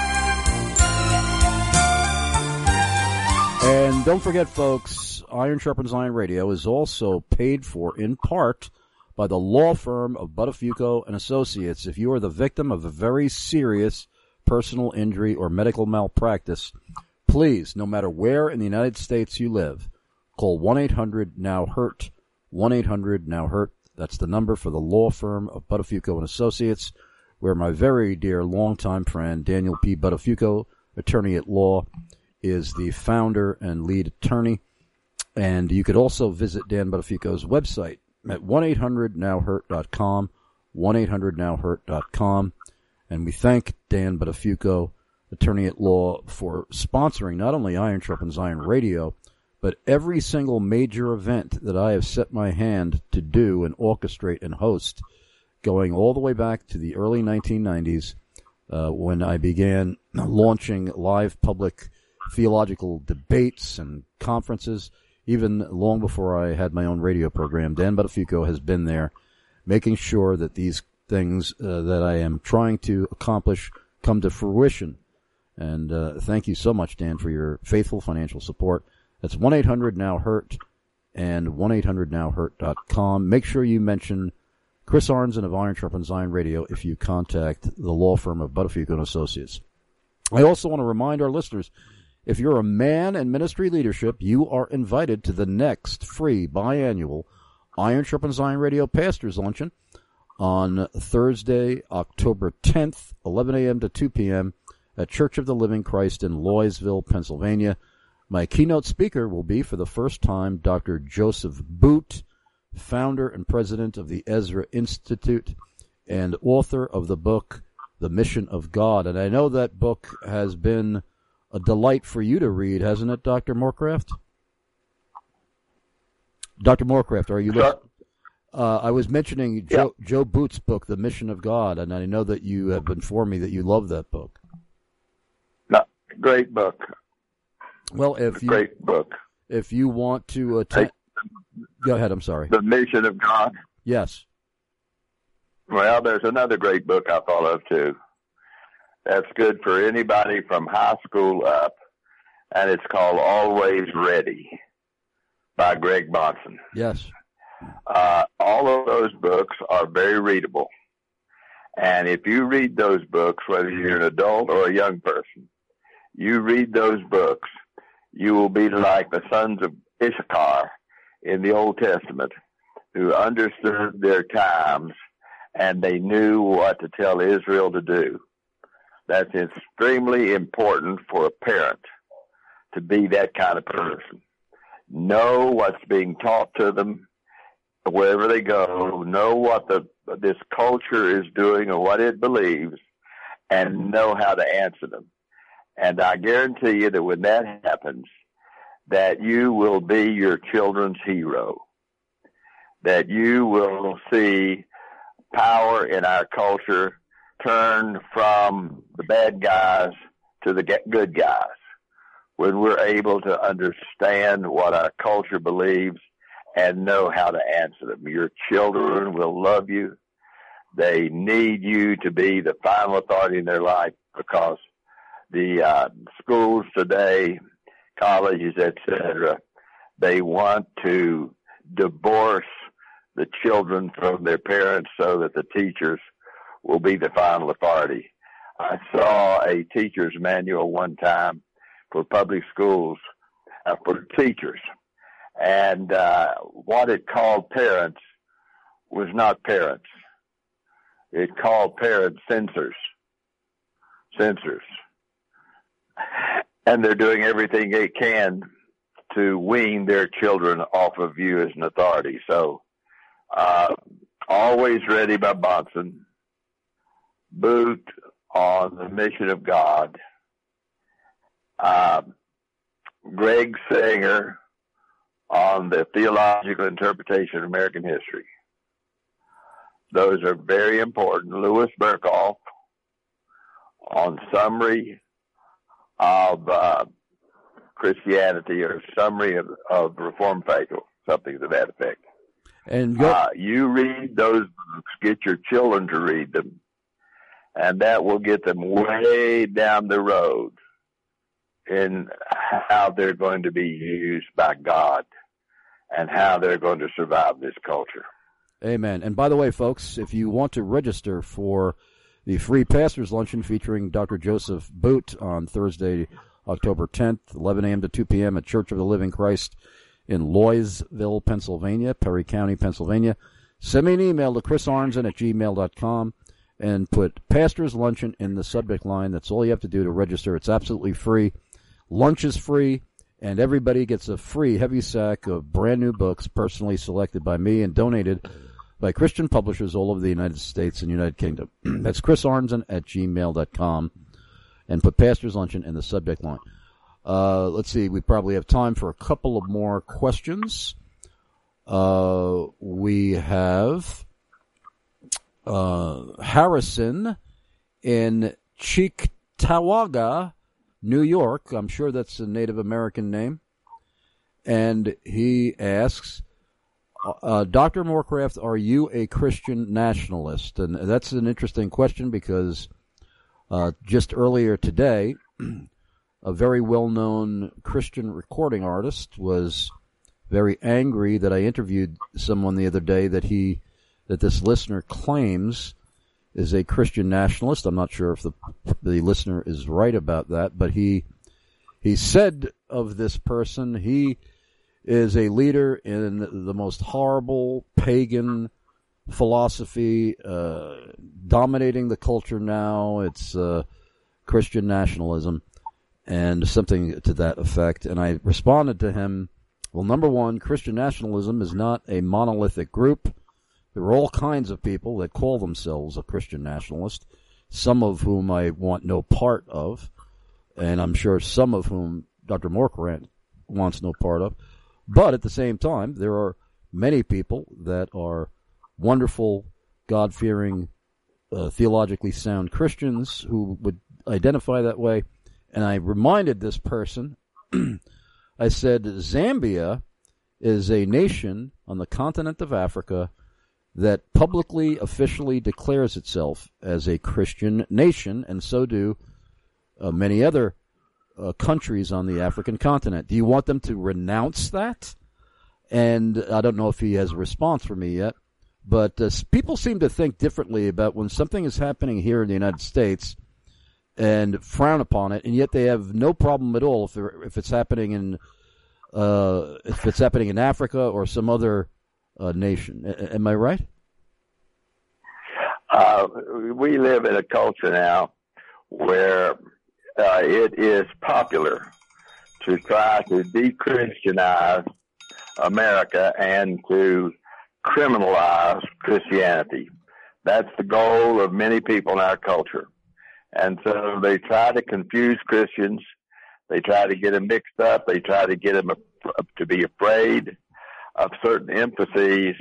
S2: And don't forget, folks, Iron Sharpens Iron Radio is also paid for in part by the law firm of Buttafuoco and Associates. If you are the victim of a very serious personal injury or medical malpractice, please, no matter where in the United States you live, call 1-800-NOW-HURT, 1-800-NOW-HURT. That's the number for the law firm of Buttafuoco and Associates, where my very dear longtime friend Daniel P. Buttafuoco, attorney at law, is the founder and lead attorney. And you could also visit Dan Buttafuoco's website at 1-800-NOW-HURT.com, 1-800-NOW-HURT.com. And we thank Dan Buttafuoco attorney at law, for sponsoring not only Iron Sharpens Iron Radio, but every single major event that I have set my hand to do and orchestrate and host, going all the way back to the early 1990s, when I began launching live public theological debates and conferences, even long before I had my own radio program. Dan Buttafuoco has been there, making sure that these things that I am trying to accomplish come to fruition. And thank you so much, Dan, for your faithful financial support. That's 1-800-NOW-HURT and 1-800-NOW-HURT.com. Make sure you mention Chris Arnzen of Iron Sharpens Iron Radio if you contact the law firm of Buttafuoco & Associates. I also want to remind our listeners, if you're a man in ministry leadership, you are invited to the next free biannual Iron Sharpens Iron Radio Pastors Luncheon on Thursday, October 10th, 11 a.m. to 2 p.m. at Church of the Living Christ in Loysville, Pennsylvania. My keynote speaker will be, for the first time, Dr. Joseph Boot, founder and president of the Ezra Institute and author of the book, The Mission of God. And I know that book has been a delight for you to read, hasn't it, Dr. Moorcraft? Dr. Moorcraft, are you listening? I was mentioning Joe Boot's book, The Mission of God, and I know that you have informed me that you love that book.
S3: No, great book.
S2: Well,
S3: great book.
S2: If you want to go ahead. I'm sorry.
S3: The Mission of God.
S2: Yes.
S3: Well, there's another great book I thought of too. That's good for anybody from high school up, and it's called Always Ready by Greg Bahnsen.
S2: Yes.
S3: All of those books are very readable. And if you read those books, whether you're an adult or a young person, you read those books, you will be like the sons of Issachar in the Old Testament, who understood their times and they knew what to tell Israel to do. That's extremely important for a parent to be that kind of person. Know what's being taught to them wherever they go, know what this culture is doing or what it believes, and know how to answer them. And I guarantee you that when that happens, that you will be your children's hero, that you will see power in our culture turn from the bad guys to the good guys, when we're able to understand what our culture believes and know how to answer them. Your children will love you. They need you to be the final authority in their life, because the schools today, colleges, etc., they want to divorce the children from their parents so that the teachers will be the final authority. I saw a teacher's manual one time for public schools for teachers, and what it called parents was not parents. It called parents censors. And they're doing everything they can to wean their children off of you as an authority. So, Always Ready by Bahnsen, Boot on the Mission of God, Greg Sanger on the theological interpretation of American history. Those are very important. Louis Berkhoff on summary of Christianity, or summary of Reformed faith, or something to that effect.
S2: And
S3: you read those books, get your children to read them, and that will get them way down the road in how they're going to be used by God and how they're going to survive this culture.
S2: Amen. And by the way, folks, if you want to register for the free Pastors Luncheon featuring Dr. Joseph Boot on Thursday, October 10th, 11 a.m. to 2 p.m. at Church of the Living Christ in Loysville, Pennsylvania, Perry County, Pennsylvania, send me an email to chrisarnzen@gmail.com and put Pastors Luncheon in the subject line. That's all you have to do to register. It's absolutely free. Lunch is free, and everybody gets a free heavy sack of brand new books personally selected by me and donated by Christian publishers all over the United States and United Kingdom. That's chrisarnzen@gmail.com. and put Pastor's Luncheon in the subject line. Let's see, we probably have time for a couple of more questions. We have Harrison in Cheektowaga, New York. I'm sure that's a Native American name. And he asks, Dr. Moorcraft, are you a Christian nationalist? And that's an interesting question because just earlier today, a very well-known Christian recording artist was very angry that I interviewed someone the other day that this listener claims is a Christian nationalist. I'm not sure if the listener is right about that, but he said of this person, he is a leader in the most horrible pagan philosophy dominating the culture now. It's Christian nationalism and something to that effect. And I responded to him, well, number one, Christian nationalism is not a monolithic group. There are all kinds of people that call themselves a Christian nationalist, some of whom I want no part of, and I'm sure some of whom Dr. Moorcraft wants no part of. But at the same time, there are many people that are wonderful, God-fearing, theologically sound Christians who would identify that way. And I reminded this person, I said, Zambia is a nation on the continent of Africa that publicly, officially declares itself as a Christian nation, and so do many other countries on the African continent. Do you want them to renounce that? And I don't know if he has a response for me yet, but people seem to think differently about when something is happening here in the United States and frown upon it, and yet they have no problem at all if it's happening in Africa or some other nation. Am I right?
S3: We live in a culture now where it is popular to try to de-Christianize America and to criminalize Christianity. That's the goal of many people in our culture. And so they try to confuse Christians. They try to get them mixed up. They try to get them to be afraid of certain emphases.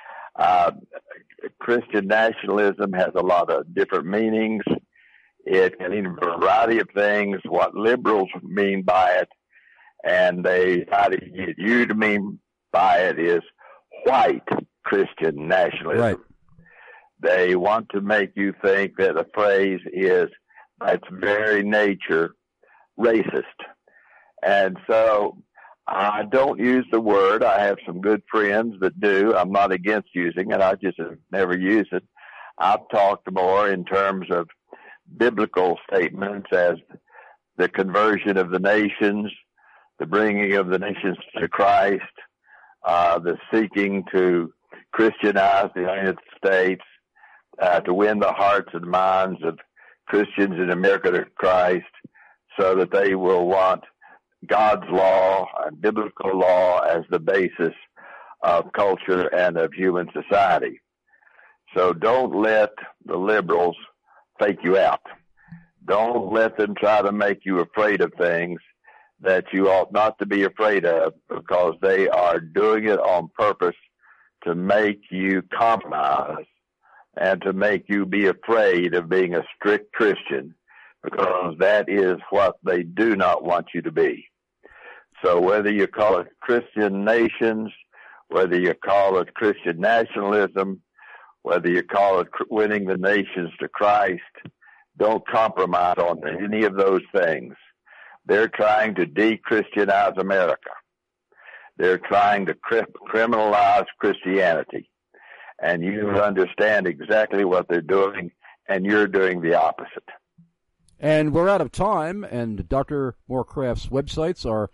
S3: Christian nationalism has a lot of different meanings. It can mean a variety of things, what liberals mean by it, and they try to get you to mean by it is white Christian nationalism. Right. They want to make you think that the phrase is, by its very nature, racist. And so I don't use the word. I have some good friends that do. I'm not against using it. I just have never used it. I've talked more in terms of biblical statements as the conversion of the nations, the bringing of the nations to Christ, the seeking to Christianize the United States, to win the hearts and minds of Christians in America to Christ so that they will want God's law and biblical law as the basis of culture and of human society. So don't let the liberals fake you out. Don't let them try to make you afraid of things that you ought not to be afraid of, because they are doing it on purpose to make you compromise and to make you be afraid of being a strict Christian, because that is what they do not want you to be. So whether you call it Christian nations, whether you call it Christian nationalism, whether you call it winning the nations to Christ, don't compromise on any of those things. They're trying to de-Christianize America. They're trying to criminalize Christianity. And you understand exactly what they're doing, and you're doing the opposite.
S2: And we're out of time, and Dr. Moorcraft's websites are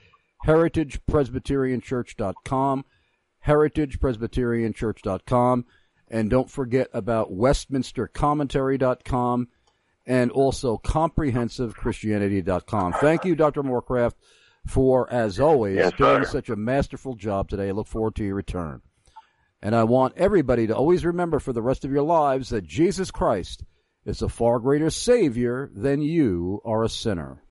S2: heritagepresbyterianchurch.com, heritagepresbyterianchurch.com, and don't forget about westminstercommentary.com, and also comprehensivechristianity.com. Thank you, Dr. Moorcraft, for, as always, doing such a masterful job today. I look forward to your return. And I want everybody to always remember for the rest of your lives that Jesus Christ is a far greater Savior than you are a sinner.